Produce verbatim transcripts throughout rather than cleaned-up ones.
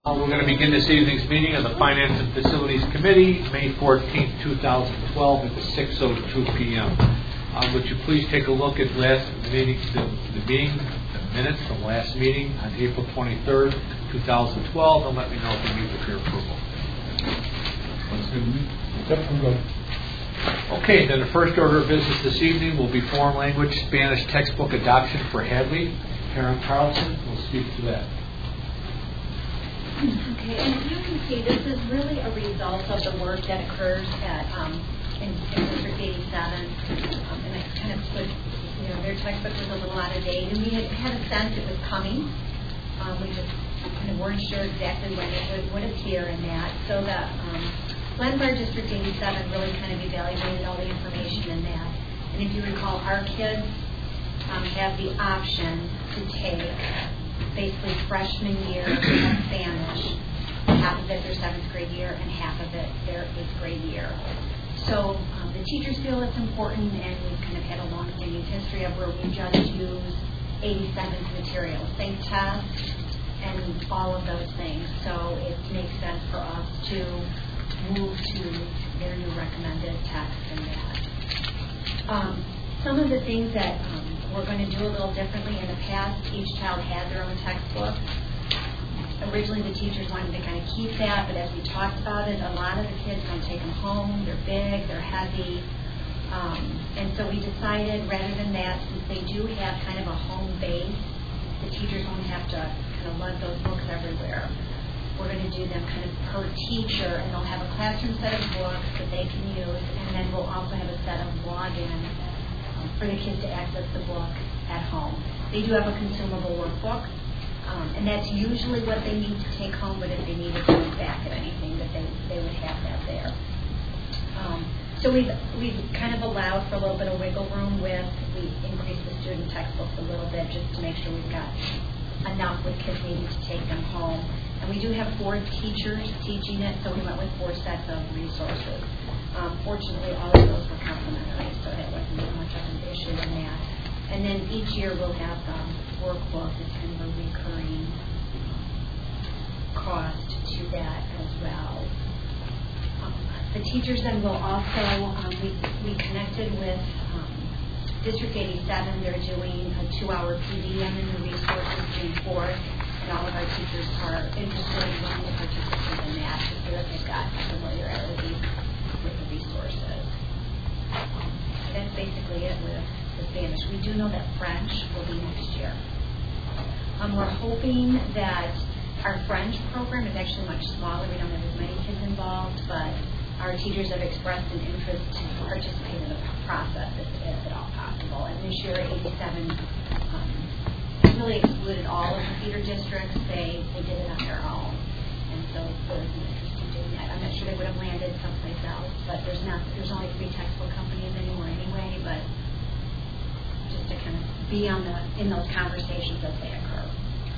Uh, we're going to begin this evening's meeting of the Finance and Facilities Committee, May fourteenth, twenty twelve, at six oh two p.m. Uh, would you please take a look at last meeting, the, the meeting, the minutes from last meeting on April twenty-third, twenty twelve, and let me know if you need the peer approval. That's good to me. Yep, I'm good. Okay, then the first order of business this evening will be foreign language Spanish textbook adoption for Hadley. Karen Carlson will speak to that. Okay, and as you can see, this is really a result of the work that occurs at um, in, in District eighty-seven, um, and it kind of put, you know, their textbook was a little out of date, and we had, had a sense it was coming. Um, we just kind of weren't sure exactly when it would, would appear in that. So the um, Glenbard District eighty-seven really kind of evaluated all the information in that. And if you recall, our kids um, have the option to take basically freshman year of Spanish, half of it their seventh grade year, and half of it their eighth grade year. So um, the teachers feel it's important, and we've kind of had a long-standing history of where we just use eighty-seven's material, same test, and all of those things. So it makes sense for us to move to their new recommended text and that. Um, some of the things that um, we're going to do a little differently. In the past, each child had their own textbook. Originally, the teachers wanted to kind of keep that, but as we talked about it, a lot of the kids don't take them home. They're big, they're heavy. Um, and so we decided, rather than that, since they do have kind of a home base, the teachers won't have to kind of lug those books everywhere. We're going to do them kind of per teacher, and they'll have a classroom set of books that they can use, and then we'll also have a set of logins for the kids to access the book at home. They do have a consumable workbook, um, and that's usually what they need to take home, but if they needed to look back at anything, that they, they would have that there. Um, so we've, we've kind of allowed for a little bit of wiggle room with, we increased the student textbooks a little bit just to make sure we've got enough with kids needing to take them home. And we do have four teachers teaching it, so we went with four sets of resources. Um, fortunately, all of those were complimentary, so that wasn't much of an issue in that. And then each year we'll have um, workbooks as kind of a recurring cost to that as well. Um, the teachers then will also, um, we, we connected with um, District eighty-seven. They're doing a two-hour P D M in the resources June fourth, and all of our teachers are interested in wanting to participate in that, just so that they've got familiarity with the resources. Um, that's basically it with the Spanish. We do know that French will be next year. Um, we're hoping that our French program is actually much smaller. We don't have as many kids involved, but our teachers have expressed an interest to participate in the process if, if at all possible. And this year, eighty-seven um, really excluded all of the feeder districts. They, they did it on their own. And so there was an interest in doing that. I'm not sure they would have landed someplace else, but there's not there's only three textbook companies anymore anyway, but just to kind of be on the in those conversations as they occur.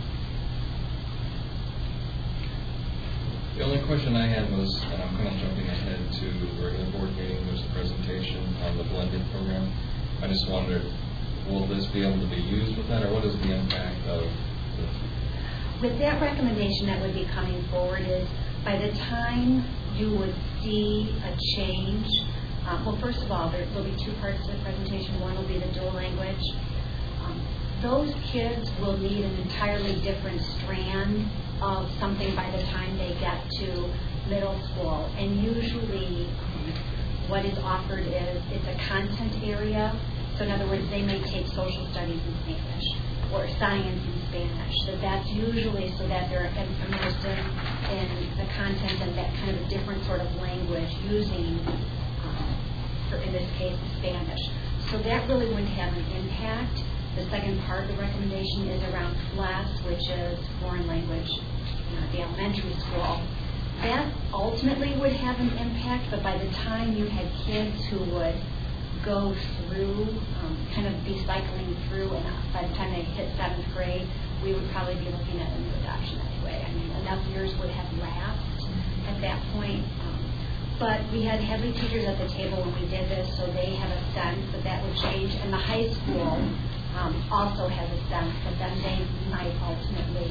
The only question I had was, and I'm kind of jumping ahead to the regular board meeting, there's a presentation on the blended program. I just wondered, will this be able to be used with that, or what is the impact of this? With that recommendation that would be coming forward is, by the time you would see a change, um, well, first of all, there will be two parts to the presentation. One will be the dual language. Um, those kids will need an entirely different strand of something by the time they get to middle school. And usually um, what is offered is it's a content area. So in other words, they may take social studies in Spanish or science in Spanish. So that's usually so that they're immersed in, in the content and that kind of a different sort of language using, um, for in this case, Spanish. So that really wouldn't have an impact. The second part of the recommendation is around F L E S, which is foreign language, you know, at the elementary school. That ultimately would have an impact, but by the time you had kids who would go through, um, kind of be cycling through, and by the time they hit seventh grade, we would probably be looking at a new adoption anyway. I mean, enough years would have lapsed at that point. Um, but we had heavy teachers at the table when we did this, so they have a sense that that would change. And the high school um, also has a sense that then they might ultimately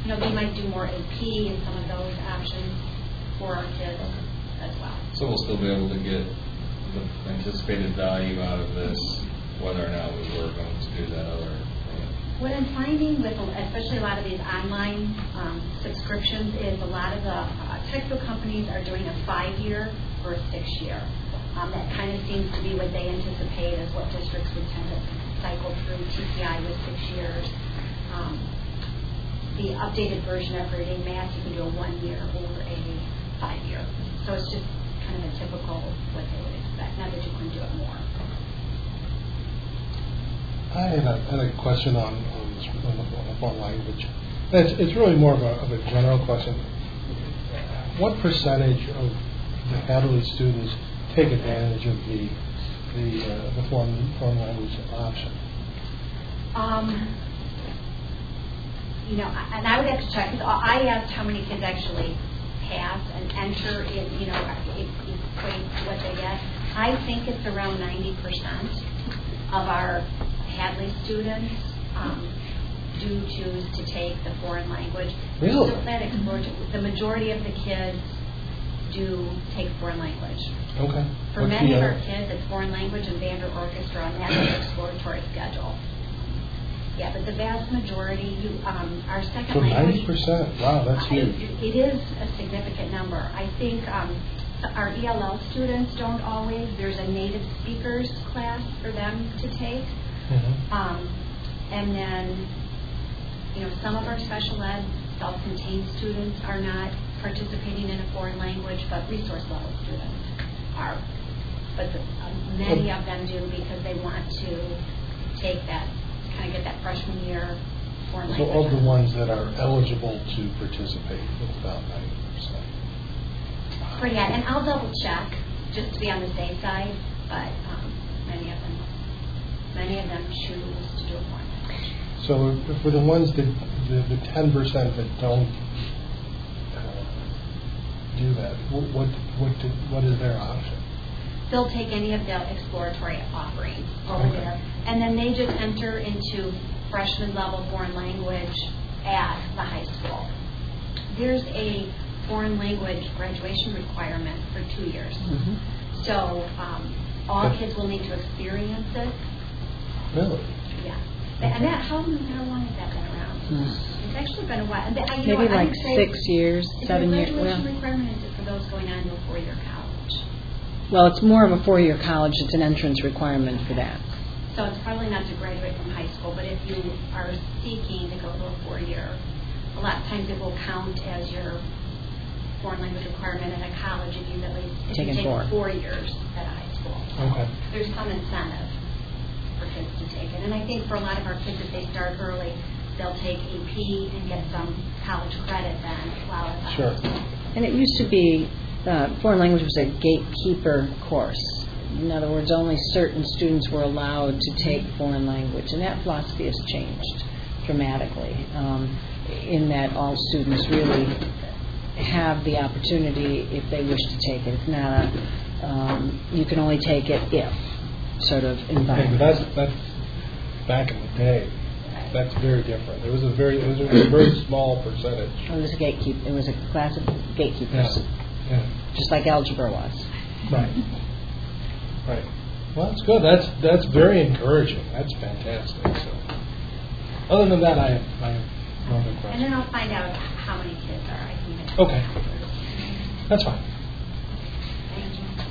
you know, they might do more A P and some of those options for our kids as well. So we'll still be able to get the anticipated value out of this, whether or not we were going to do that other thing. What I'm finding with, especially a lot of these online um, subscriptions, is a lot of the uh, textbook companies are doing a five-year or a six-year. Um, that kind of seems to be what they anticipate as what districts would tend to cycle through. T P I with six years. Um, the updated version of Everyday Math, you can do a one-year or a five-year. So it's just kind of a typical what they would expect. Not that you can do it more. I had a, had a question on, on, this, on, the, on the foreign language. It's, it's really more of a, of a general question. What percentage of the Hadley students take advantage of the the, uh, the foreign, foreign language option? Um, you know, and I would have to check, because I asked how many kids actually pass and enter in, you know, equate what they get. I think it's around ninety percent of our Hadley students um, do choose to take the foreign language. Really? So that exploratory, the majority of the kids do take foreign language. Okay. For What's many the, of uh, our kids, it's foreign language and Vander Orchestra on that exploratory schedule. Yeah, but the vast majority, you, um, our second So language. ninety percent. Wow, that's I- huge. It is a significant number. I think um, our E L L students don't always. There's a native speakers class for them to take. Mm-hmm. Um, and then, you know, some of our special ed self-contained students are not participating in a foreign language, but resource level students are. But the, uh, many of them do because they want to take that, kind of get that freshman year foreign So language. of the ones that are eligible to participate, it's about ninety percent. Pretty high. And I'll double check just to be on the safe side, but um, many of them, many of them choose to do a foreign language. So for the ones that, the, the ten percent that don't uh, do that, what, what, what, do, what is their option? They'll take any of the exploratory offerings over Okay. there, and then they just enter into freshman level foreign language at the high school. There's a foreign language graduation requirement for two years. Mm-hmm. So um, all But- kids will need to experience it. Really? Yeah. And that, how, how long has that been around? Hmm. It's actually been a while. And I- you know Maybe what, I like would say six years, is seven there a years. graduation Well, requirement, is it for those going on to a four-year college? well, it's more of a four-year college. It's an entrance requirement for that. So it's probably not to graduate from high school, but if you are seeking to go to a four-year, a lot of times it will count as your foreign language requirement at a college if you've at least if Taken you take four. four years at a high school. Okay. There's some incentive for kids to take it. And I think for a lot of our kids, if they start early, they'll take A P and get some college credit then while at the Sure. high school. And it used to be, uh, foreign language was a gatekeeper course. In other words, only certain students were allowed to take foreign language. And that philosophy has changed dramatically, um, in that all students really have the opportunity if they wish to take it. It's not a, um, you can only take it if sort of Okay, but environment. that's, that's back in the day. That's very different. It was a very, it was a very small percentage. It was a gatekeeper. It was a class of gatekeepers, Yeah. Yeah. just like algebra was. Right. Right. Well, that's good. That's that's very encouraging. That's fantastic. So, other than that, I have, I have no other And then questions. I'll find out how many kids are. I can even. Okay. That's fine. Thank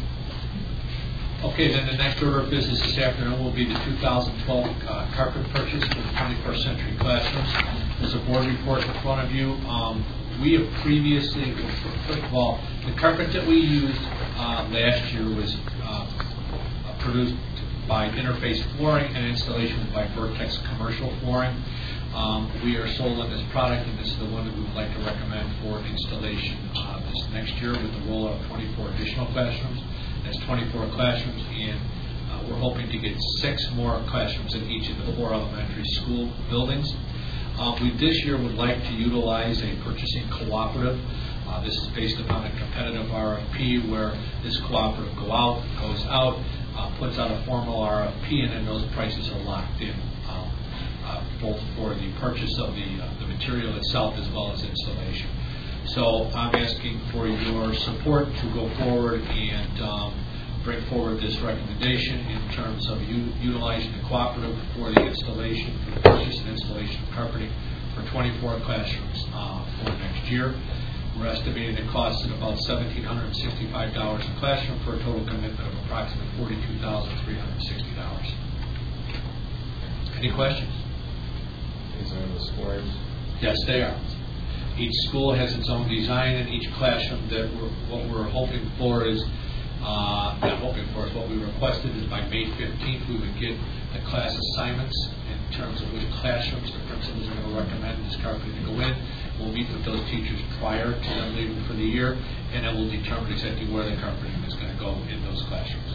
you. Okay, then the next order of business this afternoon will be the two thousand twelve uh, carpet purchase for the twenty-first century classrooms. There's a board report in front of you. Um, we have previously, first of all, the carpet that we used uh, last year was uh, produced by Interface Flooring and installation was by Vertex Commercial Flooring. Um, we are sold on this product, and this is the one that we would like to recommend for installation uh, this next year with the rollout of twenty-four additional classrooms. That's twenty-four classrooms, and uh, we're hoping to get six more classrooms in each of the four elementary school buildings. Uh, we this year would like to utilize a purchasing cooperative. Uh, this is based upon a competitive R F P where this cooperative go out, goes out, uh, puts out a formal R F P, and then those prices are locked in. Um, uh, both for the purchase of the, uh, the material itself as well as installation. So I'm asking for your support to go forward and um, bring forward this recommendation in terms of u- utilizing the cooperative for the installation, for the purchase and installation of carpeting for twenty-four classrooms uh, for next year. We're estimating the cost at about one thousand seven hundred sixty-five dollars a classroom for a total commitment of approximately forty-two thousand three hundred sixty dollars. Any questions? These are the scores. Yes, they are. Each school has its own design, and each classroom that we're, what we're hoping for is, uh, not hoping for, is what we requested is by May fifteenth we would get the class assignments in terms of which classrooms the principals are going to recommend this carpeting to go in. We'll meet with those teachers prior to them leaving for the year, and then we'll determine exactly where the carpeting is going to go in those classrooms.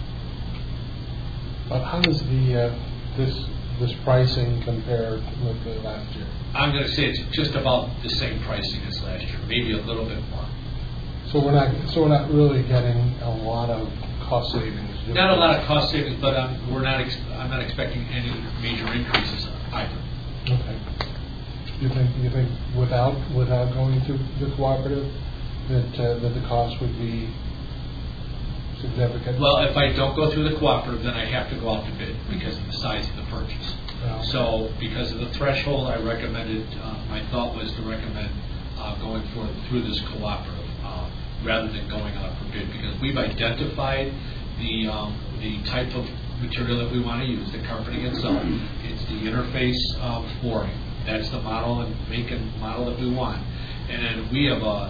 But how does the uh, this this pricing compare with the last year? I'm going to say it's just about the same pricing as last year, maybe a little bit more. So we're not so we're not really getting a lot of cost savings. Not a lot of cost savings, but um, we're not. Ex- I'm not expecting any major increases either. Okay. You think you think without without going to the cooperative that uh, that the cost would be significant? Well, if I don't go through the cooperative, then I have to go out to bid because of the size of the purchase. Oh. So, because of the threshold, I recommended. Uh, my thought was to recommend uh, going for through this cooperative uh, rather than going out for bid, because we've identified the um, the type of material that we want to use, the carpeting itself. It's the interface um, flooring. That's the model and make and model that we want. And then we have a,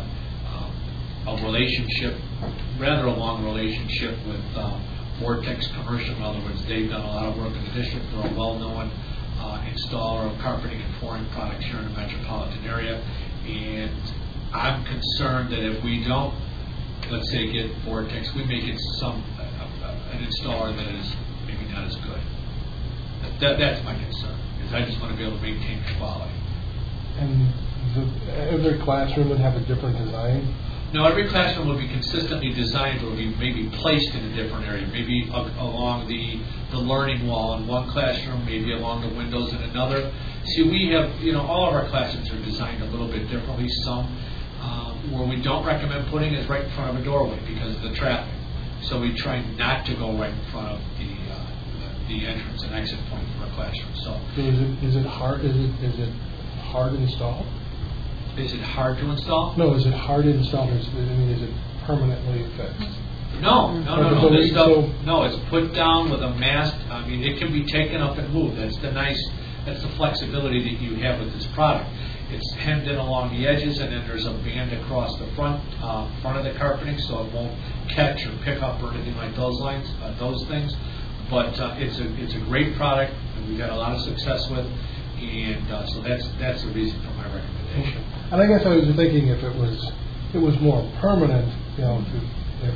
um, a relationship, rather a long relationship with um, Vortex Commercial. In other words, they've done a lot of work in the district. They're a well-known uh, installer of carpeting and flooring products here in the metropolitan area. And I'm concerned that if we don't, let's say, get Vortex, we may get some uh, uh, an installer that is maybe not as good. That, that's my concern. I just want to be able to maintain quality. And the, every classroom would have a different design? No, every classroom will be consistently designed, or will be maybe placed in a different area, maybe a, along the, the learning wall in one classroom, maybe along the windows in another. See, we have, you know, all of our classrooms are designed a little bit differently. Some um, where we don't recommend putting is right in front of a doorway because of the traffic. So we try not to go right in front of the the entrance and exit point for a classroom. So, so is it is it hard is it is it hard to install? Is it hard to install? No, is it hard to install, or is it, I mean, is it permanently fixed? No, no, no, no. So This stuff, so no, it's put down with a mast. I mean, it can be taken up and moved. That's the nice, that's the flexibility that you have with this product. It's hemmed in along the edges, and then there's a band across the front uh, front of the carpeting, so it won't catch or pick up or anything like those lines, uh, those things. But uh, it's a it's a great product, and we've had a lot of success with, and uh, so that's that's the reason for my recommendation. And I guess I was thinking if it was it was more permanent, you know, to,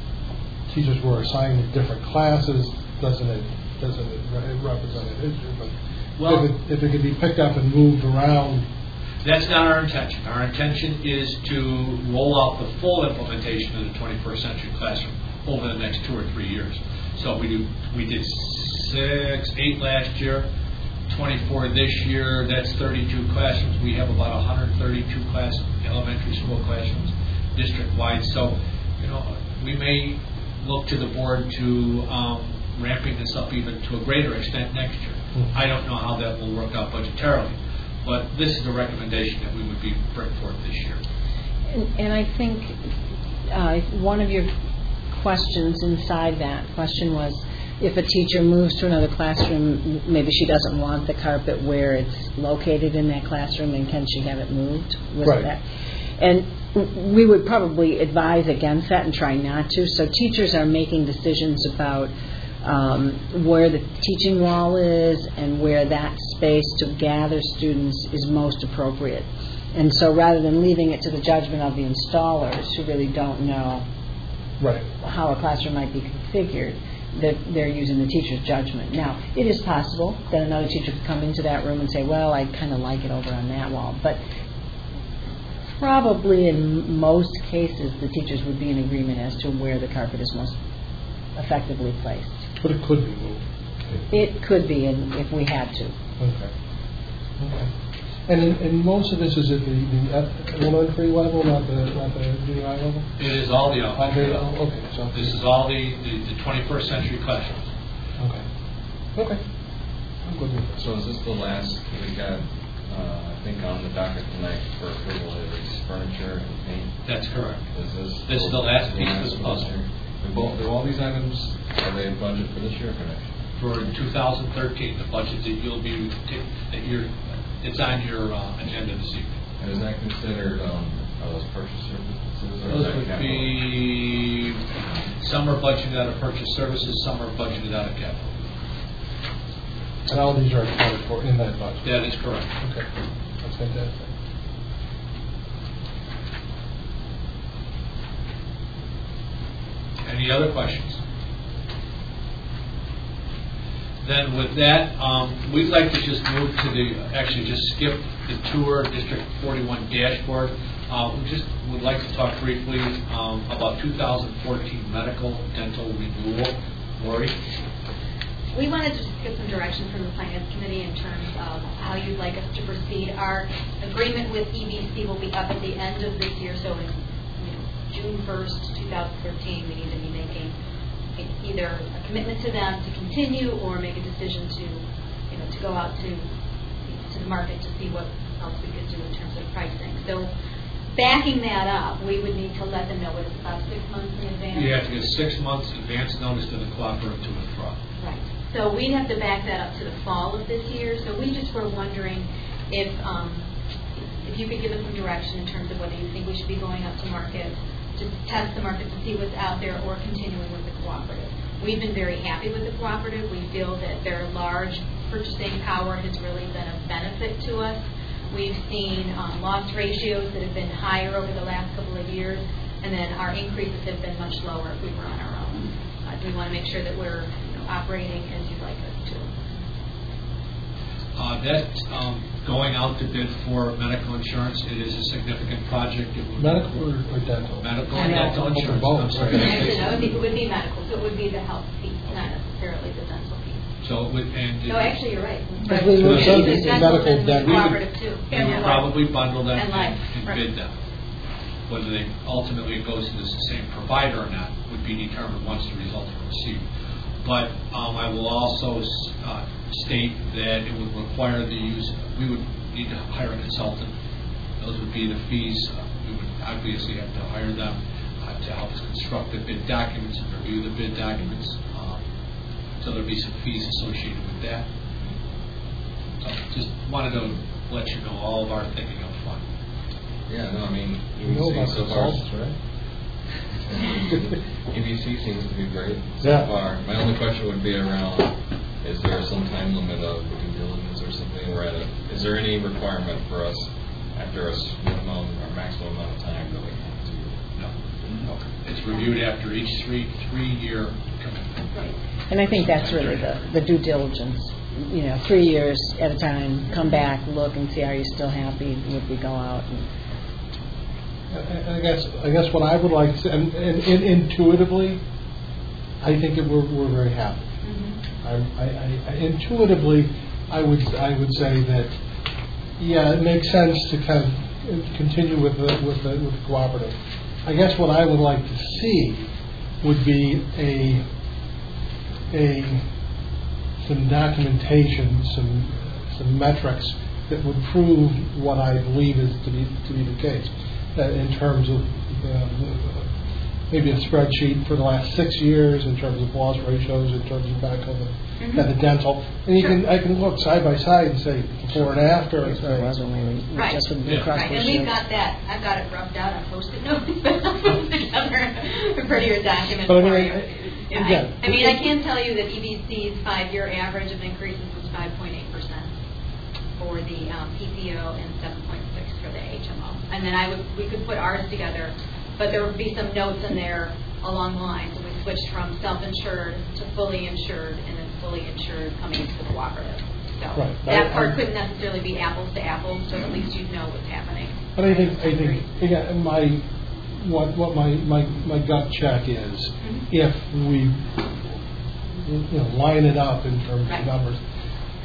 if teachers were assigned to different classes, doesn't it doesn't it, it represent an issue? But well, if it, if it could be picked up and moved around. That's not our intention. Our intention is to roll out the full implementation of the twenty-first century classroom over the next two or three years. So we do we did six, eight last year, twenty-four this year. That's thirty-two classrooms. We have about one hundred thirty-two class elementary school classrooms district wide. So, you know, we may look to the board to um, ramping this up even to a greater extent next year. Mm-hmm. I don't know how that will work out budgetarily, but this is a recommendation that we would be bring forth this year. And, and I think uh, one of your questions inside that question was, if a teacher moves to another classroom, maybe she doesn't want the carpet where it's located in that classroom, and can she have it moved? Was right. that? And we would probably advise against that and try not to. So teachers are making decisions about um, where the teaching wall is and where that space to gather students is most appropriate. And so rather than leaving it to the judgment of the installers who really don't know right. how a classroom might be configured, that they're using the teacher's judgment. Now, it is possible that another teacher could come into that room and say, well, I kind of like it over on that wall. But probably in most cases, the teachers would be in agreement as to where the carpet is most effectively placed. But it could be moved. It could be, and if we had to. Okay. Okay. And in, in most of this, is it the, the uh, elementary level, not the not the junior high level? It is all the All the- elementary. oh, okay, so This is all the, the, the twenty-first century classrooms. okay. Okay. I'm good with this. So is this the last, we got, uh, I think on the docket tonight for approval is furniture and paint? That's correct. Is this? This is the last piece of the puzzle. Do both, do all these items, are they budget for this year or for next year? For two thousand thirteen, the budget that you'll be, ta- that you're, it's on your uh, agenda this evening. And is that considered, um, are those purchase services or is Those that would capital? be, some are budgeted out of purchase services, some are budgeted out of capital. And all these are accounted for in that budget. That is correct. Okay, that's fantastic. Any other questions? Then with that, um, we'd like to just move to the, actually just skip the tour, District forty-one dashboard. Uh, we just would like to talk briefly um, about two thousand fourteen medical dental renewal. Lori? We wanted to just get some direction from the Finance Committee in terms of how you'd like us to proceed. Our agreement with E B C will be up at the end of this year, so in you know, June first, two thousand thirteen, we need to be making either a commitment to them to continue or make a decision to, you know, to go out to to the market to see what else we could do in terms of pricing. So backing that up, we would need to let them know what it's about six months in advance. You have to give six months advance notice to the cooperative to withdraw. Right. So we'd have to back that up to the fall of this year. So we just were wondering if um, if you could give us some direction in terms of whether you think we should be going up to market to test the market to see what's out there or continuing with the cooperative. We've been very happy with the cooperative. We feel that their large purchasing power has really been a benefit to us. We've seen um, loss ratios that have been higher over the last couple of years, and then our increases have been much lower if we were on our own. Uh, we want to make sure that we're you know, operating as you'd like us to. Uh, that um, going out to bid for medical insurance, it is a significant project. It would Medical or, or dental? medical and dental Medical. insurance. Both. I'm sorry. Actually, no, it would be, it would be medical, so it would be the health piece, not necessarily the dental piece. So it would, and No, actually, you're right. But we would- Dental it's and medical, the dental. cooperative too. we would probably bundle them And and, life, and right. bid them. Whether they ultimately it goes to the same provider or not would be determined once the results are received. But um, I will also uh, state that it would require the use, we would need to hire a consultant. Those would be the fees. Uh, we would obviously have to hire them uh, to help us construct the bid documents and review the bid documents. Um, so there'll be some fees associated with that. So just wanted to let you know all of our thinking up front. Yeah, no, I mean, You know about E B C so far. consultants, right? E B C seems to be great so Yeah. far. My only question would be around, is there some time limit of due diligence or something? We're at a, is there any requirement for us after a s- minimum or maximum amount of time that we have to? No. No. It's reviewed after each three, three-year commitment. Right. And I think that's really the, the due diligence. You know, three years at a time, come back, look and see, are you still happy? Would we go out? And, I I guess I guess what I would like to, and, and, and intuitively, I think that we're we're very happy. Mm-hmm. I, I, I, intuitively, I would I would say that yeah, it makes sense to kind of continue with the with the with the cooperative. I guess what I would like to see would be a a some documentation, some some metrics that would prove what I believe is to be to be the case. Uh, in terms of uh, maybe a spreadsheet for the last six years, in terms of loss ratios, in terms of medical and, Mm-hmm. and the dental, and you Sure. can I can look side by side and say before and after. And there say, was when we we Right. just would Yeah. across Right, the and shield. we've got that, I've got it rubbed out on post-it notes, but I'll put together a prettier document But I for mean, you. I- Yeah, I- again, I mean, I can tell you that E B C's five-year average of increases was five point eight percent for the um, P P O and seven point six for the H M O. And then I would, we could put ours together, but there would be some notes in there along the lines. So we switched from self-insured to fully insured, and then fully insured coming into the cooperative. So Right. that I- part I- couldn't necessarily be apples to apples, but at least you'd know what's happening. But I think I think again, my what what my, my, my gut check is Mhm. if we you know line it up in terms Right. of numbers,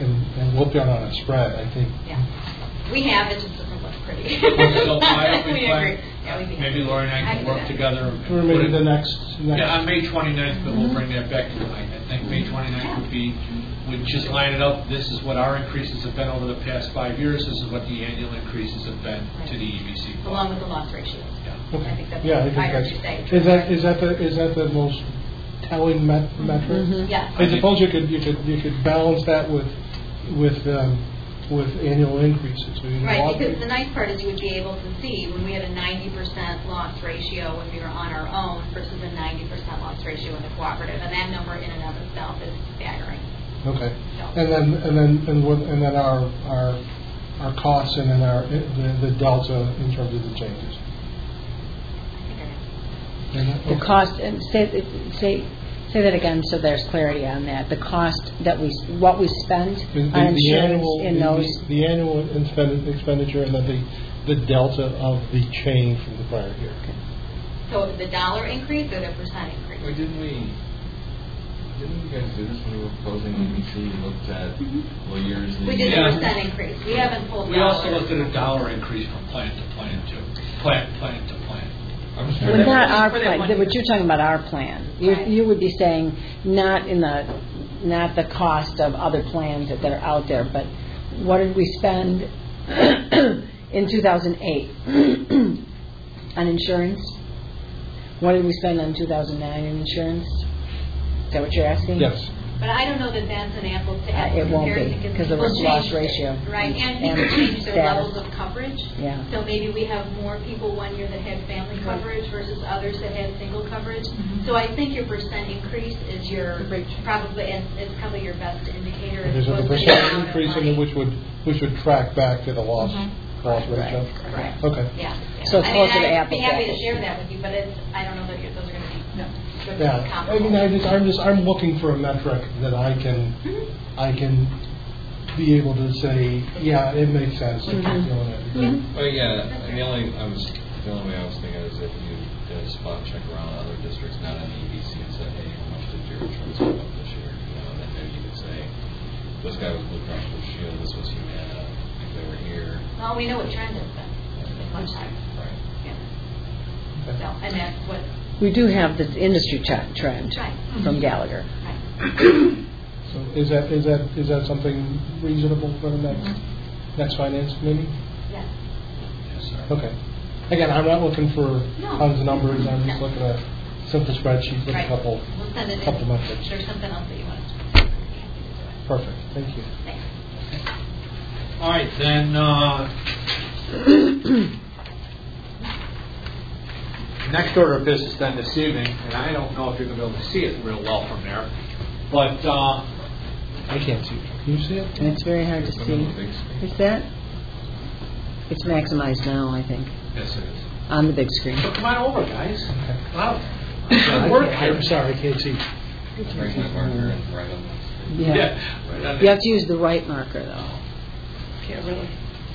and, and look at on a spread, I think. Yeah. We have, it just doesn't look pretty. So my open We plan, agree. Yeah, we'd be maybe happy. Lori and I I can can work do that. together. and Or put maybe it- the next, next. Yeah, on May twenty-ninth, but we'll bring that back tonight. I think May twenty-ninth would be, we'd just line it up, this is what our increases have been over the past five years, this is what the annual increases have been to the E B C. Along with the loss ratios. Yeah. I think that's Yeah, I what think I heard that's, you say. is that, is that the, is that the most telling met- metric? Mhm. Yes. I suppose you could, you could, you could balance that with, with, um, with annual increases. I mean, Right, lot- because the nice part is you would be able to see when we had a ninety percent loss ratio when we were on our own versus a ninety percent loss ratio in the cooperative, and that number in and of itself is staggering. Okay. So- And then, and then, and with, and then our, our, our costs and then our, the, the delta in terms of the changes. And that- The cost, and say, say, say that again so there's clarity on that. The cost that we, what we spend The, the, on the insurance annual, in the, those. the, the annual expend- expenditure and then the, the delta of the change from the prior year. So the dollar increase or the percent increase? Wait, didn't we, didn't you guys do this when we were proposing E B C? You looked at, well, years. We did Yeah. a percent increase. We haven't pulled We also dollars. looked at a dollar increase from plan to plan too, plan, plan to plan. I'm just Well, trying to- not our For that plan, one what year. you're talking about our plan. You, Right. you would be saying not in the, not the cost of other plans that that are out there, but what did we spend in two thousand eight on insurance? What did we spend on two thousand nine in insurance? Is that what you're asking? Yes. But I don't know that that's an apples to Uh, apples it won't be, comparison 'cause of people the loss changed it. ratio. Right, and And people change their status. levels of coverage. Yeah. So maybe we have more people one year that had family coverage versus others that had single coverage. So I think your percent increase is your, probably, is is probably your best indicator. as There's a opposed to the percent amount of increase in money. it which would, which would track back to the loss, loss ratio. Correct. Okay. Yeah. So it's I closer mean, to I'd apples be to happy to apples. share that with you, but it's, I don't know that you- those are going to be good Yeah, I mean, I just, I'm just, I'm looking for a metric that I can, I can be able to say, yeah, it makes sense if you're Mhm. doing it. Mhm. Well, yeah, and the only, I was, the only way I was thinking is if you did a spot check around other districts, not on E B C, and said, hey, how much did your insurance go up this year? You know, and then maybe you could say, this guy was Blue Cross Blue Shield, this was Humana, if they were here. Well, we know what trend has been. It's much higher. Right. Yeah. So, and that's what, We do have the industry tra- trend right. from Gallagher. Right. So is that, is that, is that something reasonable for the next, next finance committee? Yes. Yes, sir. Okay. Again, I'm not looking for No. tons of numbers, I'm just No. looking at a simple spreadsheet with a Right. couple, We'll send it in. couple metrics. If there's something else that you want to do. Perfect, thank you. Thanks. All right, then, uh, next order of business then this evening, and I don't know if you're going to be able to see it real well from there, but uh, I can't see it. Can you see it? And it's very hard to Some see. of the big screen. Is that? It's maximized now, I think, yes, it is. on the big screen. So come on over, guys. Okay. Wow. I Good work. can't- I'm sorry, I can't see. Just bring that marker and write on this. Yeah. Yeah. right on You there. have to use the right marker, though. Yeah, really.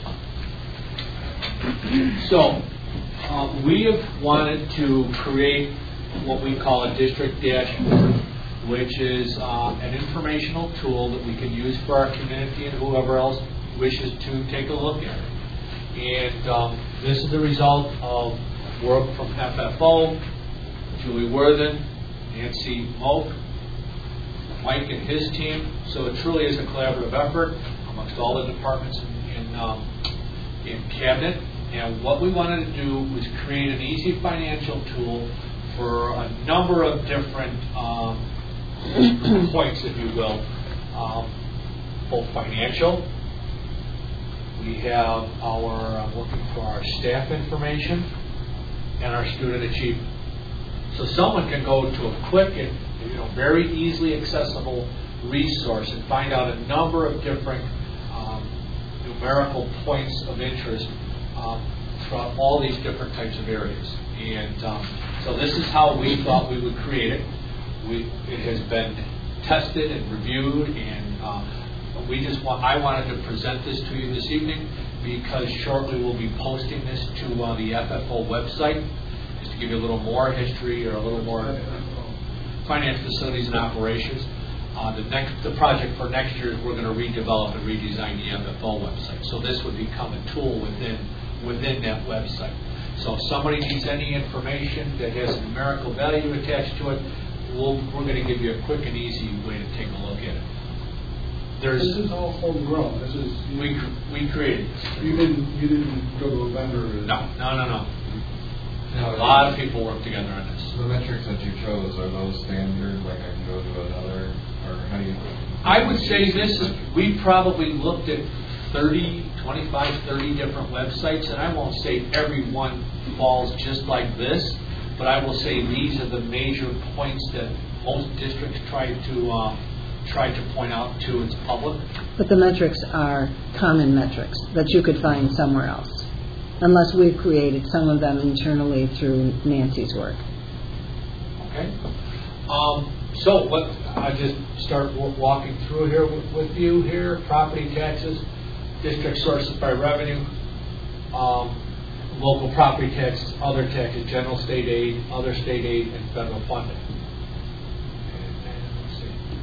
So, uh, we have wanted to create what we call a district dashboard, which is uh, an informational tool that we can use for our community and whoever else wishes to take a look at it. And um, this is the result of work from F F O, Julie Worthen, Nancy Moak, Mike and his team. So it truly is a collaborative effort amongst all the departments in, in, um, in Cabinet. And what we wanted to do was create an easy financial tool for a number of different um, points, if you will, um, both financial. We have our, I'm looking for our staff information and our student achievement. So someone can go to a quick and, you know, very easily accessible resource and find out a number of different um, numerical points of interest um, throughout all these different types of areas. And um, so this is how we thought we would create it. We, it has been tested and reviewed, and um, we just want, I wanted to present this to you this evening because shortly we'll be posting this to uh, the F F O website, just to give you a little more history or a little more finance facilities and operations. Uh, the next, the project for next year is we're going to redevelop and redesign the M F O website. So this would become a tool within within that website. So if somebody needs any information that has numerical value attached to it, we'll, we're going to give you a quick and easy way to take a look at it. There's, This is all homegrown. This is you, we we created this. you didn't you didn't go to a vendor. and- No, no, no, no. Now, A lot of people work together on this. The metrics that you chose, are those standard, like I can go to another, or how do you? I would say this is, we probably looked at thirty, twenty-five, thirty different websites, and I won't say every one falls just like this, but I will say these are the major points that most districts try to uh, try to point out to its public. But the metrics are common metrics that you could find somewhere else, unless we've created some of them internally through Nancy's work. Okay. Um, so what I just start w- walking through here with, with you here. Property taxes, district sources by revenue, um, local property taxes, other taxes, general state aid, other state aid, and federal funding. And then let's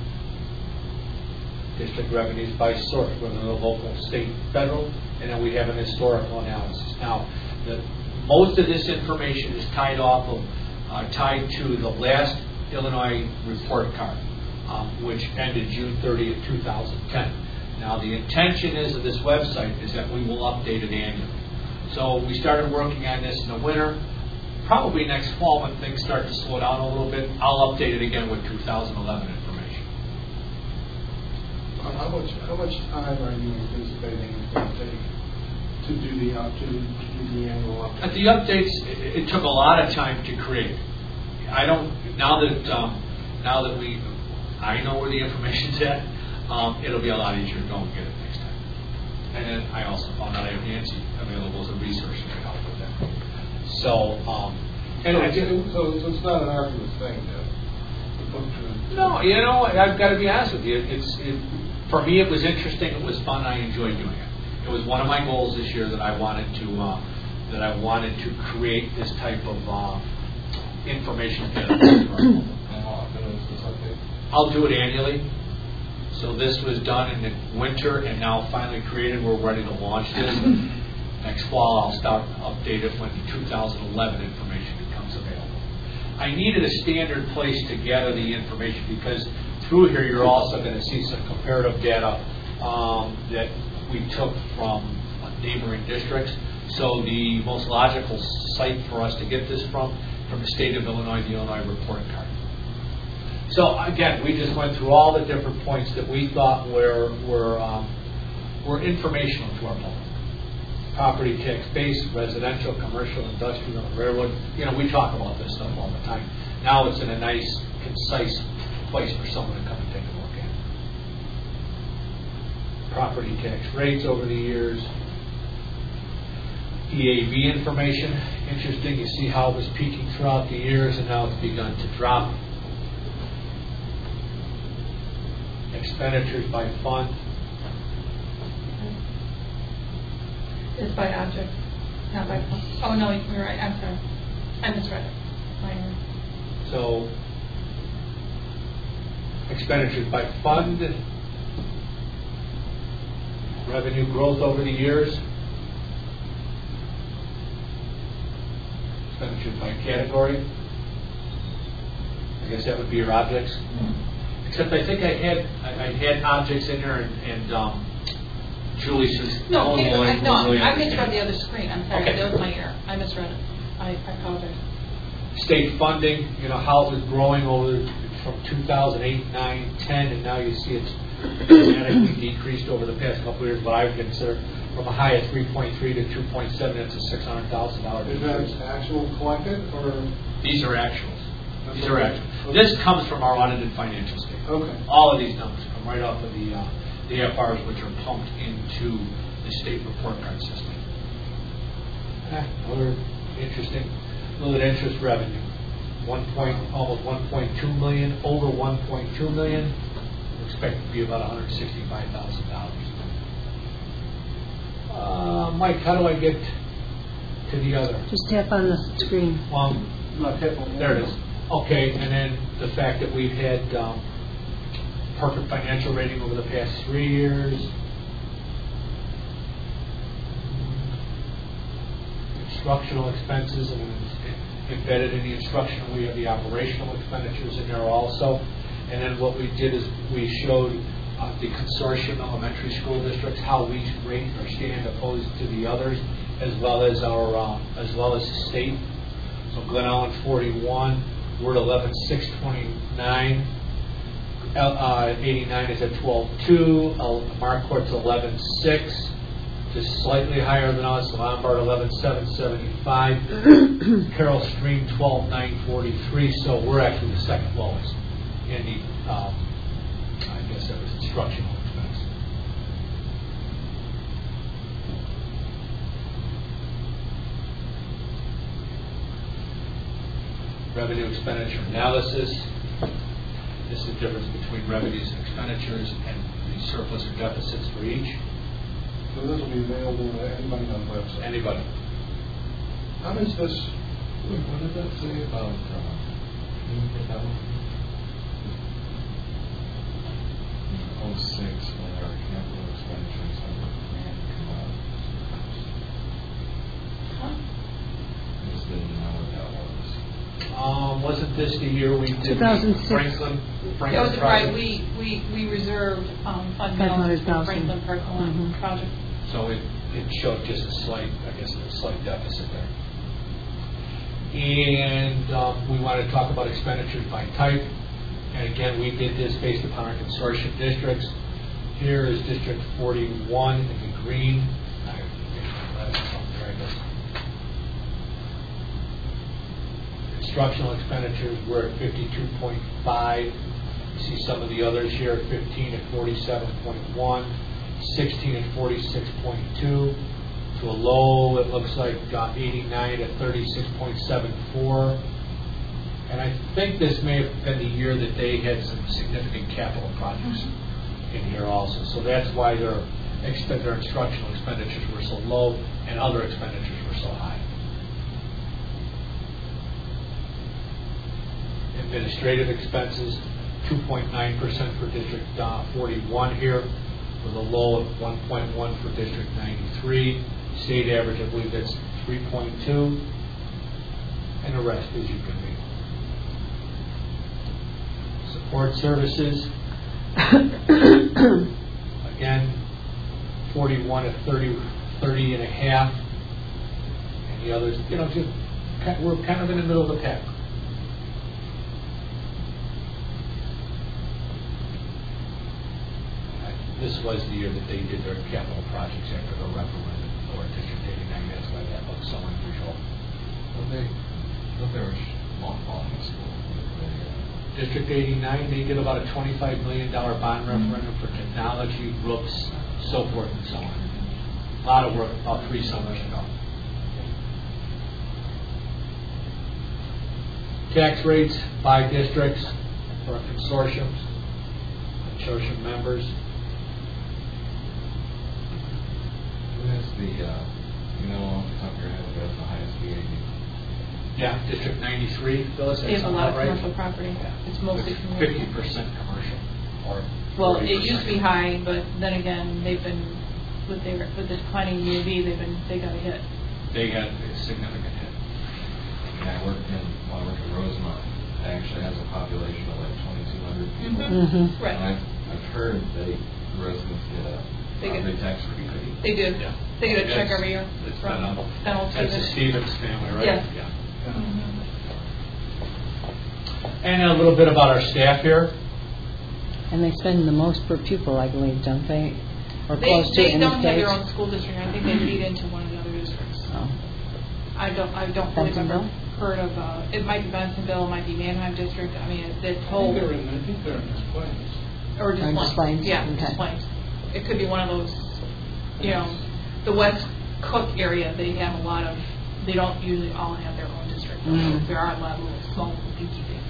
see. District revenues by source, whether they're local, state, federal, and then we have an historical analysis. Now, the, most of this information is tied off of uh, tied to the last Illinois report card, um, which ended June thirtieth, two thousand ten. Now, the intention is of this website is that we will update it annually. So we started working on this in the winter. Probably next fall, when things start to slow down a little bit, I'll update it again with two thousand eleven information. Uh, How much how much time are you anticipating it's going to take to do the up to, to do the annual update? At the updates, it, it took a lot of time to create. I don't now that um, now that we I know where the information's at. Um, it'll be a lot easier to go and get it next time. And then I also found out I have Nancy available as a resource to help with that. So, um, and so, I it's, did, so, so it's not an arduous thing to, to put through. no, you know, I've got to be honest with you. It's it, for me, it was interesting. It was fun. I enjoyed doing it. It was one of my goals this year that I wanted to uh, that I wanted to create this type of uh, information. And how often is this update? I'll do it annually. So this was done in the winter and now finally created. We're ready to launch this. Next fall, I'll start to update it when the two thousand eleven information becomes available. I needed a standard place to gather the information because through here you're also going to see some comparative data um, that we took from neighboring districts. So the most logical site for us to get this from, from the state of Illinois, the Illinois report card. So again, we just went through all the different points that we thought were were um, were informational to our public. Property tax base, residential, commercial, industrial, railroad. You know, we talk about this stuff all the time. Now it's in a nice, concise place for someone to come and take a look at. Property tax rates over the years. E A V information. Interesting. You see how it was peaking throughout the years, and now it's begun to drop. Expenditures by fund. It's by object, not by fund. Oh, no, you're right, I'm sorry. I misread it. Minor. So, expenditures by fund. Revenue growth over the years. Expenditures by category. I guess that would be your objects. Mm-hmm. Except I think I had I, I had objects in there, and, and um, Julie says No, only I, one- no, one really I misread understand. the other screen. I'm sorry, Okay. that was my error. I misread it. I, I apologize. State funding, you know, how it was growing over from two thousand eight, nine, ten, and now you see it's dramatically decreased over the past couple of years. But I would consider from a high of three point three to two point seven, that's a six hundred thousand dollars Is decrease. that actual collected or? These are actuals. That's These are okay. actuals. This comes from our audited financial statement. Okay. All of these numbers come right off of the uh, the A F Rs, which are pumped into the state report card system. Ah, Another interesting, little interest revenue, one point, almost one point two million, over one point two million. We expect it to be about one hundred sixty-five thousand dollars. Uh, Mike, how do I get to the other? Just tap on the screen. Well, Not hit on there it is. Okay, and then the fact that we've had um, perfect financial rating over the past three years. Instructional expenses, and embedded in the instructional, we have the operational expenditures in there also. And then what we did is we showed uh, the consortium elementary school districts, how we rate or stand opposed to the others, as well as our uh, as well as the state. So Glen Ellen forty-one, we're at eleven six twenty-nine. Uh, eighty-nine is at twelve two. Uh, Marquardt's eleven six. Just slightly higher than us. Lombard eleven seven seventy-five. Carroll Stream twelve nine forty-three. So we're actually the second lowest in the, um, I guess that was instructional expense. Revenue expenditure analysis. This is the difference between revenues and expenditures and the surplus or deficits for each. So this will be available to anybody on the website? Anybody. How does this, Wait, what did that say about uh, human development? oh six, when our capital expenditures under grant come out. I just didn't know what that was. Um, wasn't this the year we did two thousand six. Franklin? Franklin That was project? right. We, we, we reserved um, fund five balance hundred for thousand. Franklin Park Line Mhm. project. So it, it showed just a slight, I guess, a slight deficit there. And um, we want to talk about expenditures by type. And again, we did this based upon our consortium districts. Here is District forty-one in the green. I, there it goes. Instructional expenditures, we're at fifty-two point five. You see some of the others here at fifteen at forty-seven point one, sixteen at forty-six point two, to a low, it looks like uh, eighty-nine at thirty-six point seven four. And I think this may have been the year that they had some significant capital projects in here also. So that's why their, exp- their instructional expenditures were so low and other expenditures were so high. Administrative expenses, two point nine percent for District uh, forty-one here, with a low of one point one for District ninety-three. State average, I believe that's three point two, and the rest, as you can read. Support services, again, forty-one at thirty, thirty and a half, and the others, you know, just we're kind of in the middle of the pack. This was the year that they did their capital projects after the referendum for District eighty-nine. That's why that looks so unusual. Well, they, but they were mothballing the school. District eighty-nine, they did about a twenty-five million dollars bond referendum for technology, roofs, so forth and so on. A lot of work about three summers ago. Tax rates by districts for consortiums, consortium members. Who has the, uh, you know, off the top of your head, who has the highest V A D? Yeah, District ninety-three, Phyllis, They that's have a lot of right. commercial property. It's mostly commercial. Fifty percent commercial, or Well, forty it percent. used to be high, but then again, they've been, with their, with the declining U V, they've been, they got a hit. They got a significant hit. Yeah, I worked in, well, I worked in Rosemont. It actually has a population of like twenty-two hundred people. Mm-hmm. Right. And I've, I've heard they, residents get a They get- property tax rebate. They do. Yeah. They get a check That's- every year. It's from been a, Fennel that's the Stevens. Stevens family, right? Yes. Yeah. Mhm. And a little bit about our staff here. And they spend the most per pupil, I believe, don't they? Or They, close to they in the don't have their States? own school district. I think they feed into one of the other districts. Oh. I don't, I don't believe I've ever Bensonville? heard of, uh, it might be Bensonville, it might be Manheim District. I mean, the I think whole, they're in, I think they're in Des Plaines. or just Or Des Plains. Plains, Yeah, okay. just Plains. It could be one of those, you know, the West Cook area, they have a lot of, they don't usually all have their own district. Mhm. There are a lot of little small dinky things,